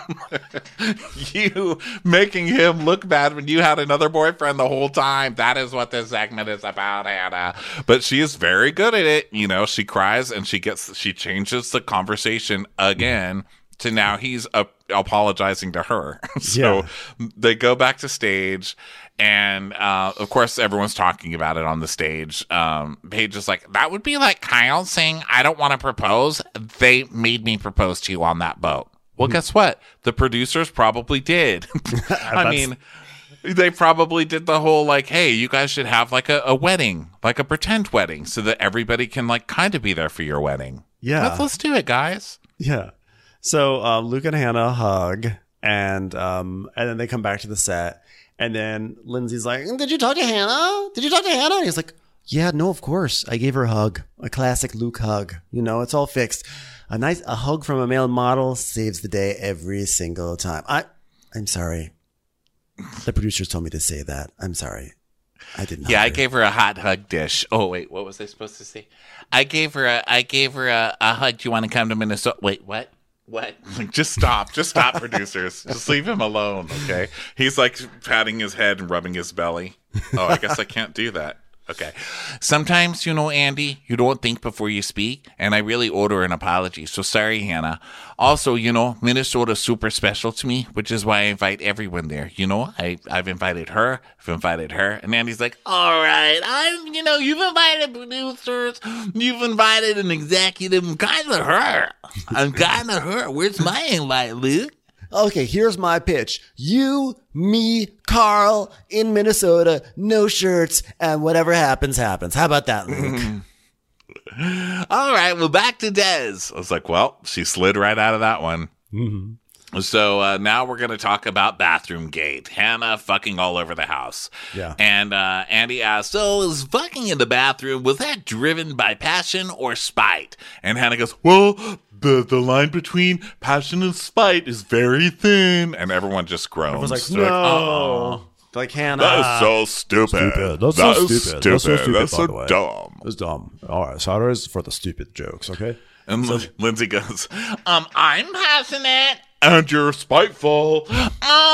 You making him look bad when you had another boyfriend the whole time. That is what this segment is about, Hannah. But she is very good at it. You know, she cries and she gets she changes the conversation again to now he's uh, apologizing to her. So Yeah. they go back to stage. And, uh, of course, everyone's talking about it on the stage. Um, Paige is like, that would be like Kyle saying, I don't want to propose. They made me propose to you on that boat. Well, guess what? The producers probably did. I mean, they probably did the whole like, hey, you guys should have like a, a wedding, like a pretend wedding, so that everybody can like kind of be there for your wedding. Yeah. Let's, let's do it, guys. Yeah. So uh, Luke and Hannah hug, and um, and then they come back to the set. And then Lindsay's like, did you talk to Hannah? Did you talk to Hannah? And he's like, yeah, no, of course. I gave her a hug, a classic Luke hug. You know, it's all fixed. A nice a hug from a male model saves the day every single time. I, I'm sorry. The producers told me to say that. I'm sorry. I didn't. Yeah, I hug her. gave her a hot hug dish. Oh wait, what was I supposed to say? I gave her a I gave her a, a hug. Do you want to come to Minnesota? Wait, what? What? Like, just stop. Just stop, producers. Just leave him alone, okay? He's like patting his head and rubbing his belly. Oh, I guess I can't do that. Okay. Sometimes, you know, Andy, you don't think before you speak, and I really owe her an apology. So sorry, Hannah. Also, you know, Minnesota's super special to me, which is why I invite everyone there. You know, I, I've invited her, I've invited her, and Andy's like, all right, I'm, you know, you've invited producers, you've invited an executive, I'm kind of her. I'm kind of her. Where's my invite, Luke? Okay, here's my pitch. You, me, Carl, in Minnesota, no shirts, and whatever happens, happens. How about that, Luke? All right, well, back to Des. I was like, well, she slid right out of that one. Mm-hmm. So uh, now we're going to talk about Bathroom Gate. Hannah fucking all over the house. Yeah. And uh, Andy asked, so is fucking in the bathroom, was that driven by passion or spite? And Hannah goes, well, the, the line between passion and spite is very thin. And everyone just groans. I was like, They're no. "Uh-uh." Like, Hannah. That is so stupid. Stupid. That's That so is stupid. That's so stupid, That's by so the way. dumb. That's dumb. All right, Sarah is for the stupid jokes, okay? And Lin- Lindsay goes, um, I'm passionate. And you're spiteful. Um,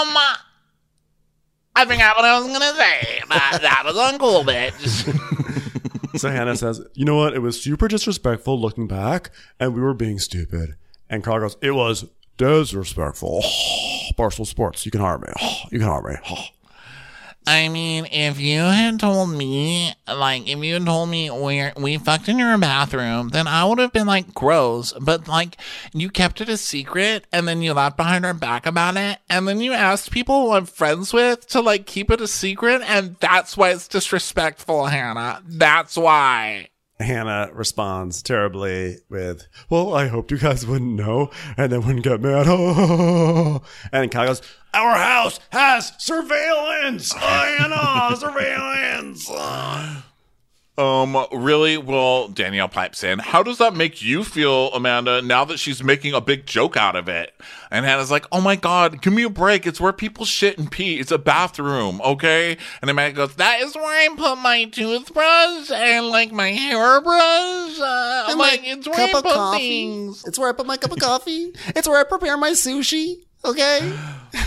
I forgot what I was gonna say, but that was uncool, bitch. So Hannah says, you know what? It was super disrespectful looking back, and we were being stupid. And Carl goes, it was disrespectful. Barstool Sports, you can harm me. You can harm me. I mean, if you had told me, like, if you had told me we we fucked in your bathroom, then I would have been like, gross. But like, you kept it a secret, and then you laughed behind our back about it, and then you asked people I'm friends with to like keep it a secret, and that's why it's disrespectful, Hannah. That's why. Hannah responds terribly with, well, I hoped you guys wouldn't know and then wouldn't get mad. And Kyle goes, our house has surveillance. Hannah, surveillance. Um, really? Well, Danielle pipes in. How does that make you feel, Amanda, now that she's making a big joke out of it? And Hannah's like, oh my God, give me a break. It's where people shit and pee. It's a bathroom, okay? And Amanda goes, that is where I put my toothbrush and like my hairbrush. Uh, And like, my it's where cup I of put coffee. things. It's where I put my cup of coffee. It's where I prepare my sushi. Okay.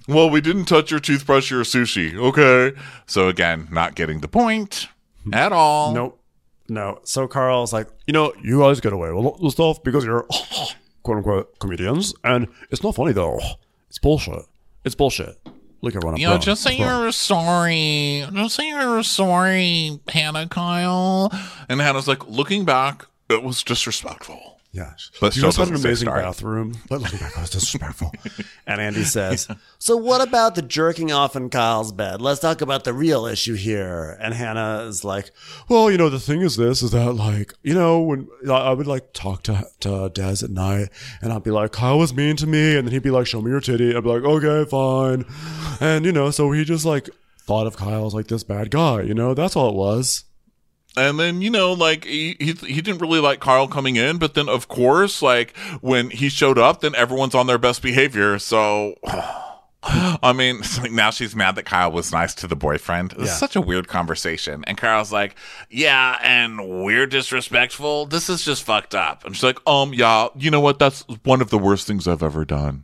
Well, we didn't touch your toothbrush or your sushi. Okay. So again, not getting the point at all. Nope. No. So Carl's like, you know, you guys get away with all this stuff because you're quote unquote comedians. And it's not funny though. It's bullshit. It's bullshit. Look, everyone. I'm You know, wrong. just say I'm wrong. you're sorry. Just say you're sorry, Hannah Kyle. And Hannah's like, looking back, it was disrespectful. Yeah. But you still guys had an doesn't say amazing sorry. bathroom. But looking back, I was disrespectful. And Andy says, so what about the jerking off in Kyle's bed? Let's talk about the real issue here. And Hannah is like, well, you know, the thing is this, is that like, you know, when I I would like talk to, to Des at night and I'd be like, Kyle was mean to me. And then he'd be like, show me your titty. I'd be like, okay, fine. And, you know, so he just like thought of Kyle as like this bad guy, you know, that's all it was. And then, you know, like, he, he he didn't really like Carl coming in, but then, of course, like, when he showed up, then everyone's on their best behavior, so... I mean, it's like now she's mad that Kyle was nice to the boyfriend. It's Yeah. such a weird conversation. And Carl's like, Yeah, and we're disrespectful. This is just fucked up. and she's like, um, yeah, you know what? That's one of the worst things I've ever done.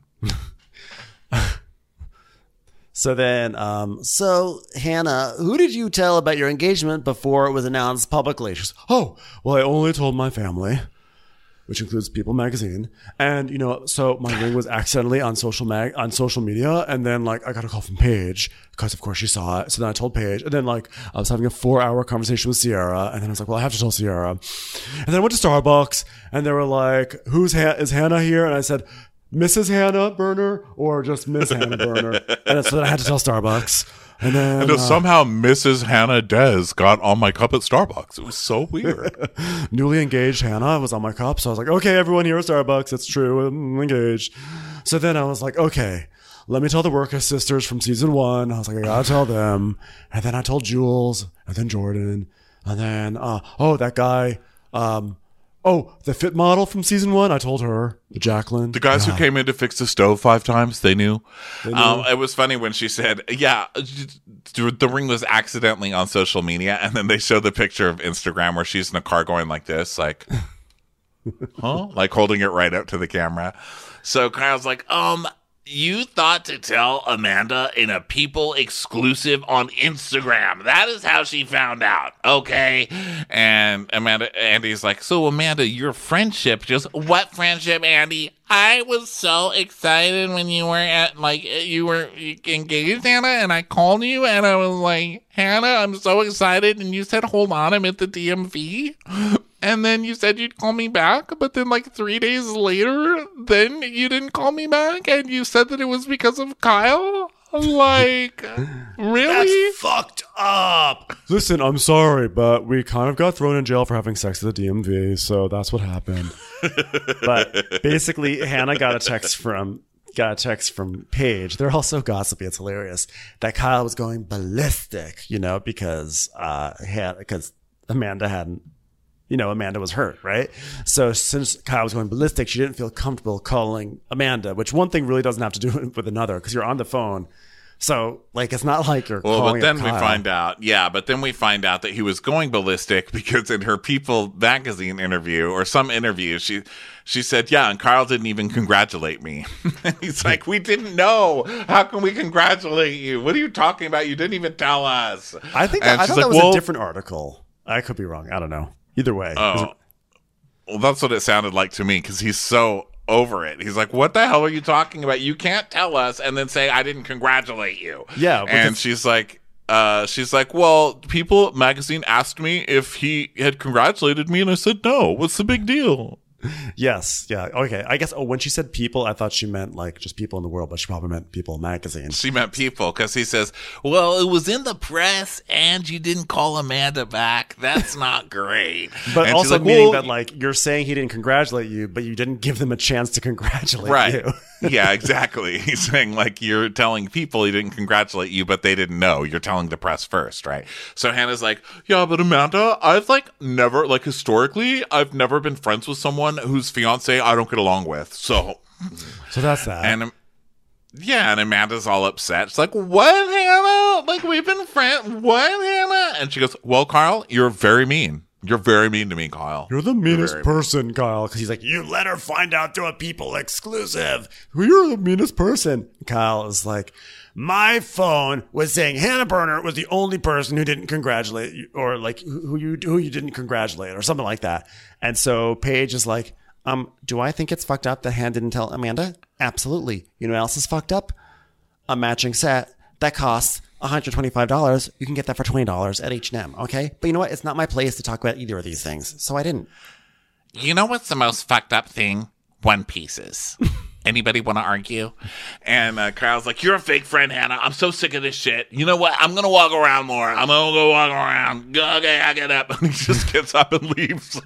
So then, um, so Hannah, who did you tell about your engagement before it was announced publicly? She goes, oh, well, I only told my family, which includes People Magazine. And, you know, so my ring was accidentally on social mag, on social media. And then like, I got a call from Paige because of course she saw it. So then I told Paige, and then like, I was having a four hour conversation with Sierra. And then I was like, well, I have to tell Sierra. And then I went to Starbucks and they were like, who's, ha- is Hannah here? And I said, Missus Hannah Burner or just Miss Hannah Burner. And so then I had to tell Starbucks. And then And uh, somehow Missus Hannah Des got on my cup at Starbucks. It was so weird. newly engaged Hannah was on my cup. So I was like, okay, everyone here at Starbucks. It's true. I'm engaged. So then I was like, okay, let me tell the Workus sisters from season one. I was like, I gotta tell them. And then I told Jules and then Jordan. And then, uh, oh, that guy, um, oh, the fit model from season one. I told her, the Jacqueline. The guys Yeah. who came in to fix the stove five times, they knew. Um, it was funny when she said, yeah, the ring was accidentally on social media. And then they showed the picture of Instagram where she's in a car going like this, like, huh? Like holding it right up to the camera. So Kyle's like, um, you thought to tell Amanda in a People exclusive on Instagram. That is how she found out. Okay. And Amanda, Andy's like, so Amanda, your friendship just, what friendship, Andy? I was so excited when you were at, like, you were engaged, Hannah, and I called you and I was like, Hannah, I'm so excited. And you said, hold on, I'm at the D M V. And then you said you'd call me back, but then like three days later, then you didn't call me back and you said that it was because of Kyle? Like, really? fucked up. Listen, I'm sorry, but we kind of got thrown in jail for having sex at the D M V, so that's what happened. But basically, Hannah got a text from got a text from Paige. They're all so gossipy; it's hilarious. That Kyle was going ballistic, you know, because uh, had because Amanda hadn't. You know, Amanda was hurt, right? So since Kyle was going ballistic, she didn't feel comfortable calling Amanda, which one thing really doesn't have to do with another because you're on the phone. So, like, it's not like you're Well, calling but then up we Kyle. find out, yeah, but then we find out that he was going ballistic because in her People magazine interview or some interview, she she said, yeah, and Carl didn't even congratulate me. He's like, we didn't know. How can we congratulate you? What are you talking about? You didn't even tell us. I think And I she's thought that like, was well- a different article. I could be wrong. I don't know. Either way. Oh, well, that's what it sounded like to me because he's so over it. He's like, what the hell are you talking about? You can't tell us and then say, I didn't congratulate you. Yeah, And because- she's like, uh, she's like, well, People magazine asked me if he had congratulated me and I said, no, what's the big deal? Yes. Yeah. Okay. I guess, oh, when she said people, I thought she meant like just people in the world, but she probably meant People magazine. She meant People because he says, well, it was in the press and you didn't call Amanda back. That's not great. But And she's also like, meaning well, that like you're saying he didn't congratulate you, but you didn't give them a chance to congratulate right. you. Yeah, exactly. He's saying like you're telling people he didn't congratulate you, but they didn't know. You're telling the press first, right? So Hannah's like, Yeah, but Amanda, I've like never, like historically, I've never been friends with someone whose fiance I don't get along with. So, So that's that. and um, yeah, and Amanda's all upset. She's like, what, Hannah? Like we've been friends. What, Hannah? and she goes, well, Carl, you're very mean. You're very mean to me, Kyle. You're the meanest very person, Kyle. Because he's like, you let her find out through a People exclusive. You're the meanest person. Kyle is like, my phone was saying Hannah Berner was the only person who didn't congratulate you, or like who you who you didn't congratulate, or something like that. And so Paige is like, um, do I think it's fucked up that Hannah didn't tell Amanda? Absolutely. You know what else is fucked up? A matching set that costs one hundred twenty-five dollars. You can get that for twenty dollars at H and M, okay? But you know what? It's not my place to talk about either of these things, so I didn't. You know what's the most fucked up thing? One Pieces. Anybody want to argue? And uh, Kyle's like, you're a fake friend, Hannah. I'm so sick of this shit. You know what? I'm going to walk around more. I'm going to go walk around. Okay, I get up. And he just gets up and leaves.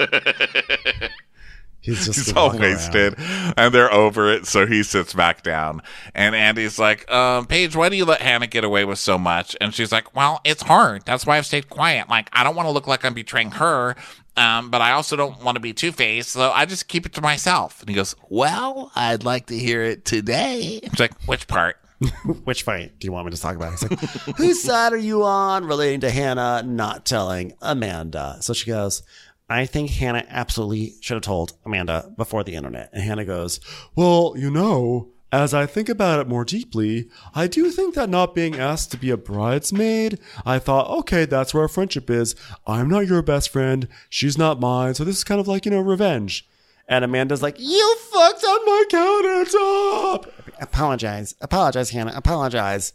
He's just He's all wasted. And they're over it, so he sits back down. And Andy's like, um, Paige, why do you let Hannah get away with so much? And she's like, well, it's hard. That's why I've stayed quiet. Like, I don't want to look like I'm betraying her. Um, but I also don't want to be two-faced, so I just keep it to myself. And he goes, well, I'd like to hear it today. It's like, which part? Which fight do you want me to talk about? He's like, whose side are you on relating to Hannah not telling Amanda? So she goes, I think Hannah absolutely should have told Amanda before the internet. And Hannah goes, well, you know, as I think about it more deeply, I do think that not being asked to be a bridesmaid, I thought, okay, that's where our friendship is. I'm not your best friend. She's not mine. So this is kind of like, you know, revenge. And Amanda's like, you fucked on my countertop. Apologize. Apologize, Hannah. Apologize.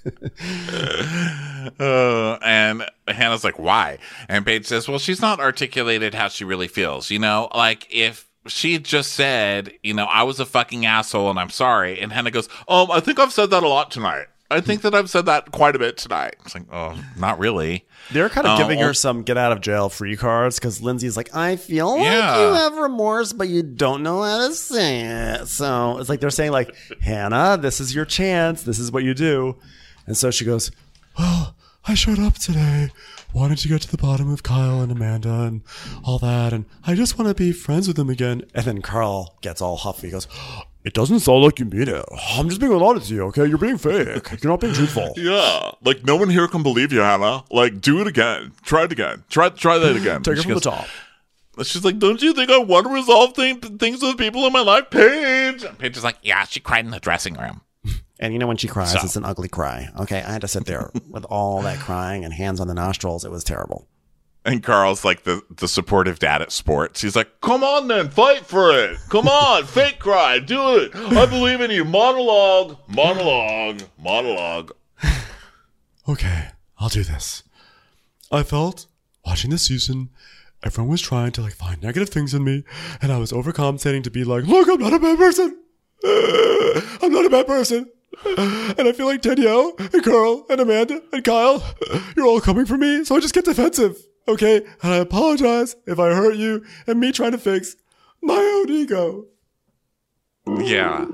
uh, and Hannah's like, why? And Paige says, well, she's not articulated how she really feels. You know, like if she just said, you know, I was a fucking asshole and I'm sorry. And Hannah goes, um, I think I've said that a lot tonight. I think that I've said that quite a bit tonight. It's like, oh, not really. They're kind of Uh, giving or- her some get out of jail free cards because Lindsay's like, I feel like Yeah. you have remorse, but you don't know how to say it. So it's like they're saying, like, Hannah, this is your chance. This is what you do. And so she goes, well, I showed up today, wanted to get to the bottom of Kyle and Amanda and all that, and I just want to be friends with them again. And then Carl gets all huffy. He goes, it doesn't sound like you mean it. I'm just being honest with you, okay? You're being fake. You're not being truthful. Yeah, like no one here can believe you, Hannah. Like, do it again. Try it again. Try try that again. Take it She from the goes- top. She's like, don't you think I want to resolve thing- things with people in my life, Paige? Paige is like, yeah, she cried in the dressing room. And you know when she cries, So. it's an ugly cry. Okay, I had to sit there with all that crying and hands on the nostrils. It was terrible. And Carl's like the, the supportive dad at sports. He's like, come on then, fight for it. Come on, fake cry, do it. I believe in you. Monologue, monologue, monologue. Okay, I'll do this. I felt watching this season, everyone was trying to like find negative things in me, and I was overcompensating to be like, look, I'm not a bad person. I'm not a bad person. And I feel like Danielle and Carl and Amanda and Kyle, you're all coming for me, so I just get defensive. Okay, and I apologize if I hurt you and me trying to fix my own ego. Yeah.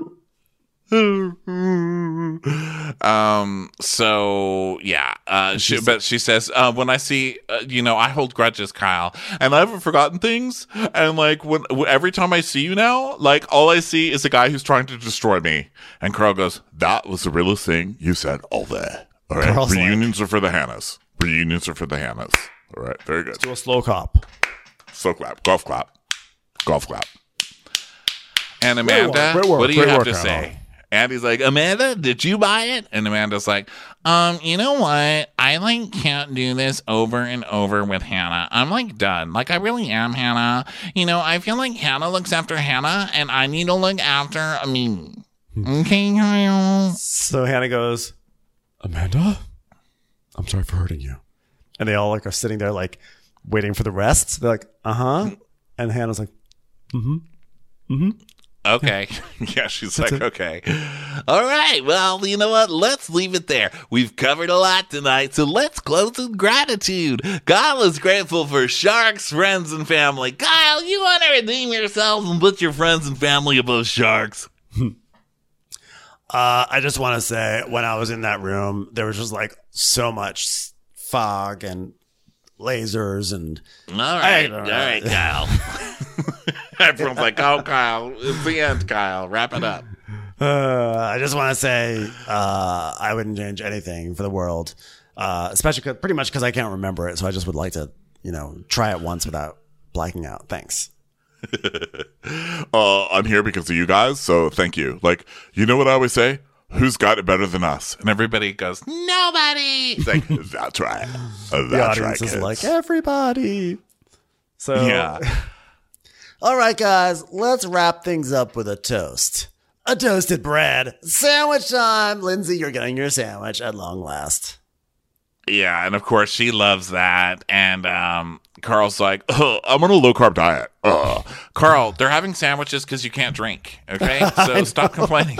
um so yeah uh she, but she says uh when I see uh, you know I hold grudges, Kyle, and I haven't forgotten things, and like when, when every time I see you now, like all I see is a guy who's trying to destroy me. And Carl goes, that was the realest thing you said all day. All right, Carl's reunions are for the Hannahs. Reunions are for the Hannahs. All right, very good. Do a slow cop. Slow clap, golf clap, golf clap. And Amanda, work, great work, what do you great have work, to Carl. say? Andy's like, Amanda, did you buy it? And Amanda's like, um, you know what? I like can't do this over and over with Hannah. I'm like done. Like I really am, Hannah. You know, I feel like Hannah looks after Hannah, and I need to look after me. Okay, Kyle. So Hannah goes, Amanda, I'm sorry for hurting you. And they all like are sitting there like waiting for the rest. They're like, uh-huh. And Hannah's like, mm-hmm. Mm-hmm. Okay. Yeah, she's like, it. okay. All right. Well, you know what? Let's leave it there. We've covered a lot tonight, so let's close with gratitude. Kyle is grateful for sharks, friends, and family. Kyle, you want to redeem yourself and put your friends and family above sharks? Uh, I just want to say, when I was in that room, there was just like so much fog and lasers and All right. don't All know. right, Kyle. Everyone's like, oh, Kyle, it's the end, Kyle. Wrap it up. uh, I just want to say uh, I wouldn't change anything for the world, uh, especially 'cause, pretty much because I can't remember it. So I just would like to you know, try it once without blacking out. Thanks. uh, I'm here because of you guys, so thank you. Like, you know what I always say? Who's got it better than us? And everybody goes, nobody. It's like, that's right. Uh, The that's audience right, is kids. like, everybody. So, Yeah. all right, guys, let's wrap things up with a toast. A toasted bread. Sandwich time. Lindsay, you're getting your sandwich at long last. Yeah, and of course she loves that. And um, Carl's like, Uh, I'm on a low carb diet. Uh, Carl, they're having sandwiches because you can't drink. Okay, so stop complaining.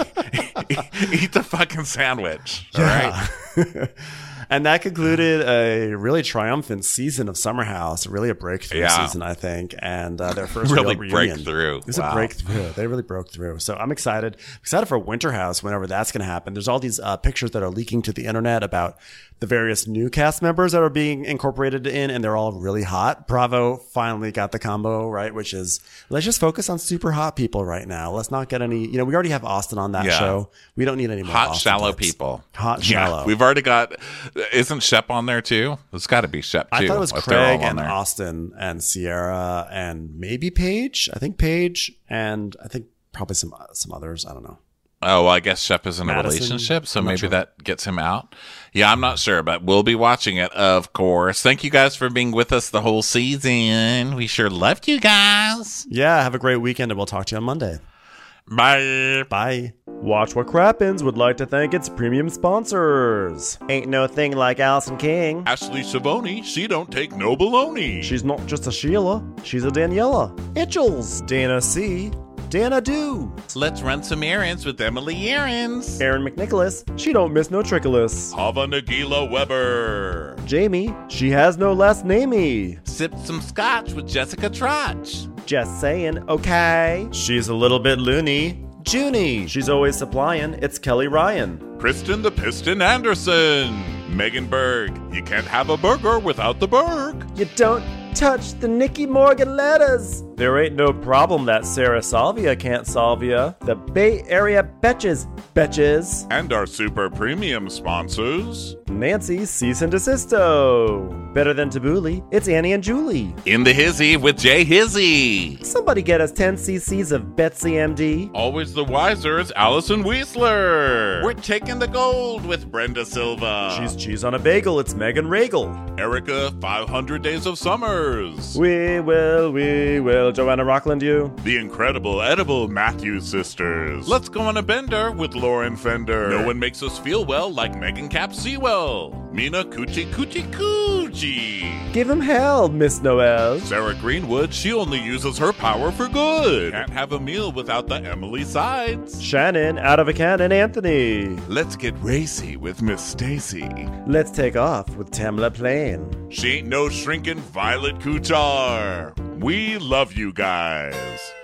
Eat the fucking sandwich. All right. And that concluded a really triumphant season of Summer House. Really a breakthrough Yeah. season, I think. And uh, their first Really real reunion. breakthrough. It was Wow. a breakthrough. They really broke through. So I'm excited. Excited for Winter House whenever that's going to happen. There's all these uh, pictures that are leaking to the internet about the various new cast members that are being incorporated in, and they're all really hot. Bravo finally got the combo, right? Which is, let's just focus on super hot people right now. Let's not get any, you know, we already have Austin on that Yeah. show. We don't need any more Hot, Austin shallow types. people. Hot, Yeah, shallow. we've already got. Isn't Shep on there too? It's got to be Shep too. I thought it was if they're all Craig on and there. Austin and Sierra and maybe Paige. I think Paige and I think probably some some others. I don't know. Oh, well, I guess Shep is in a Madison? relationship, so I'm not maybe sure. that gets him out. Yeah, I'm not sure, but we'll be watching it, of course. Thank you guys for being with us the whole season. We sure loved you guys. Yeah, have a great weekend and we'll talk to you on Monday. Bye. Bye. Watch What Crappens would like to thank its premium sponsors. Ain't no thing like Allison King. Ashley Savoni, she don't take no baloney. She's not just a Sheila, she's a Daniela. Itchels. Dana C. Dana Do. Let's run some errands with Emily Errands. Aaron McNicholas. She don't miss no trickolas. Hava Nagila Weber. Jamie. She has no last namey. Sip some scotch with Jessica Trotch. Just saying, okay. She's a little bit loony. Junie. She's always supplying. It's Kelly Ryan. Kristen the Piston Anderson. Megan Berg. You can't have a burger without the Berg. You don't touch the Nicky Morgan letters. There ain't no problem that Sarah Salvia can't solve ya. The Bay Area betches, betches. And our super premium sponsors. Nancy Cease and Desisto. Better than Tabbouleh, it's Annie and Julie. In the hizzy with Jay Hizzy. Somebody get us ten cc's of Betsy M D. Always the wiser is Allison Weisler. We're taking the gold with Brenda Silva. She's cheese on a bagel, it's Megan Regal. Erica, five hundred Days of Summers. We will, we will. Joanna Rockland, you. The incredible edible Matthews sisters. Let's go on a bender with Lauren Fender. No one makes us feel well like Megan Cap Sewell. Mina Coochie Coochie Coochie. Give him hell, Miss Noel. Sarah Greenwood, she only uses her power for good. Can't have a meal without the Emily sides. Shannon, out of a cannon, Anthony. Let's get racy with Miss Stacy. Let's take off with Tamla Plain. She ain't no shrinking Violet Kuchar. We love you guys.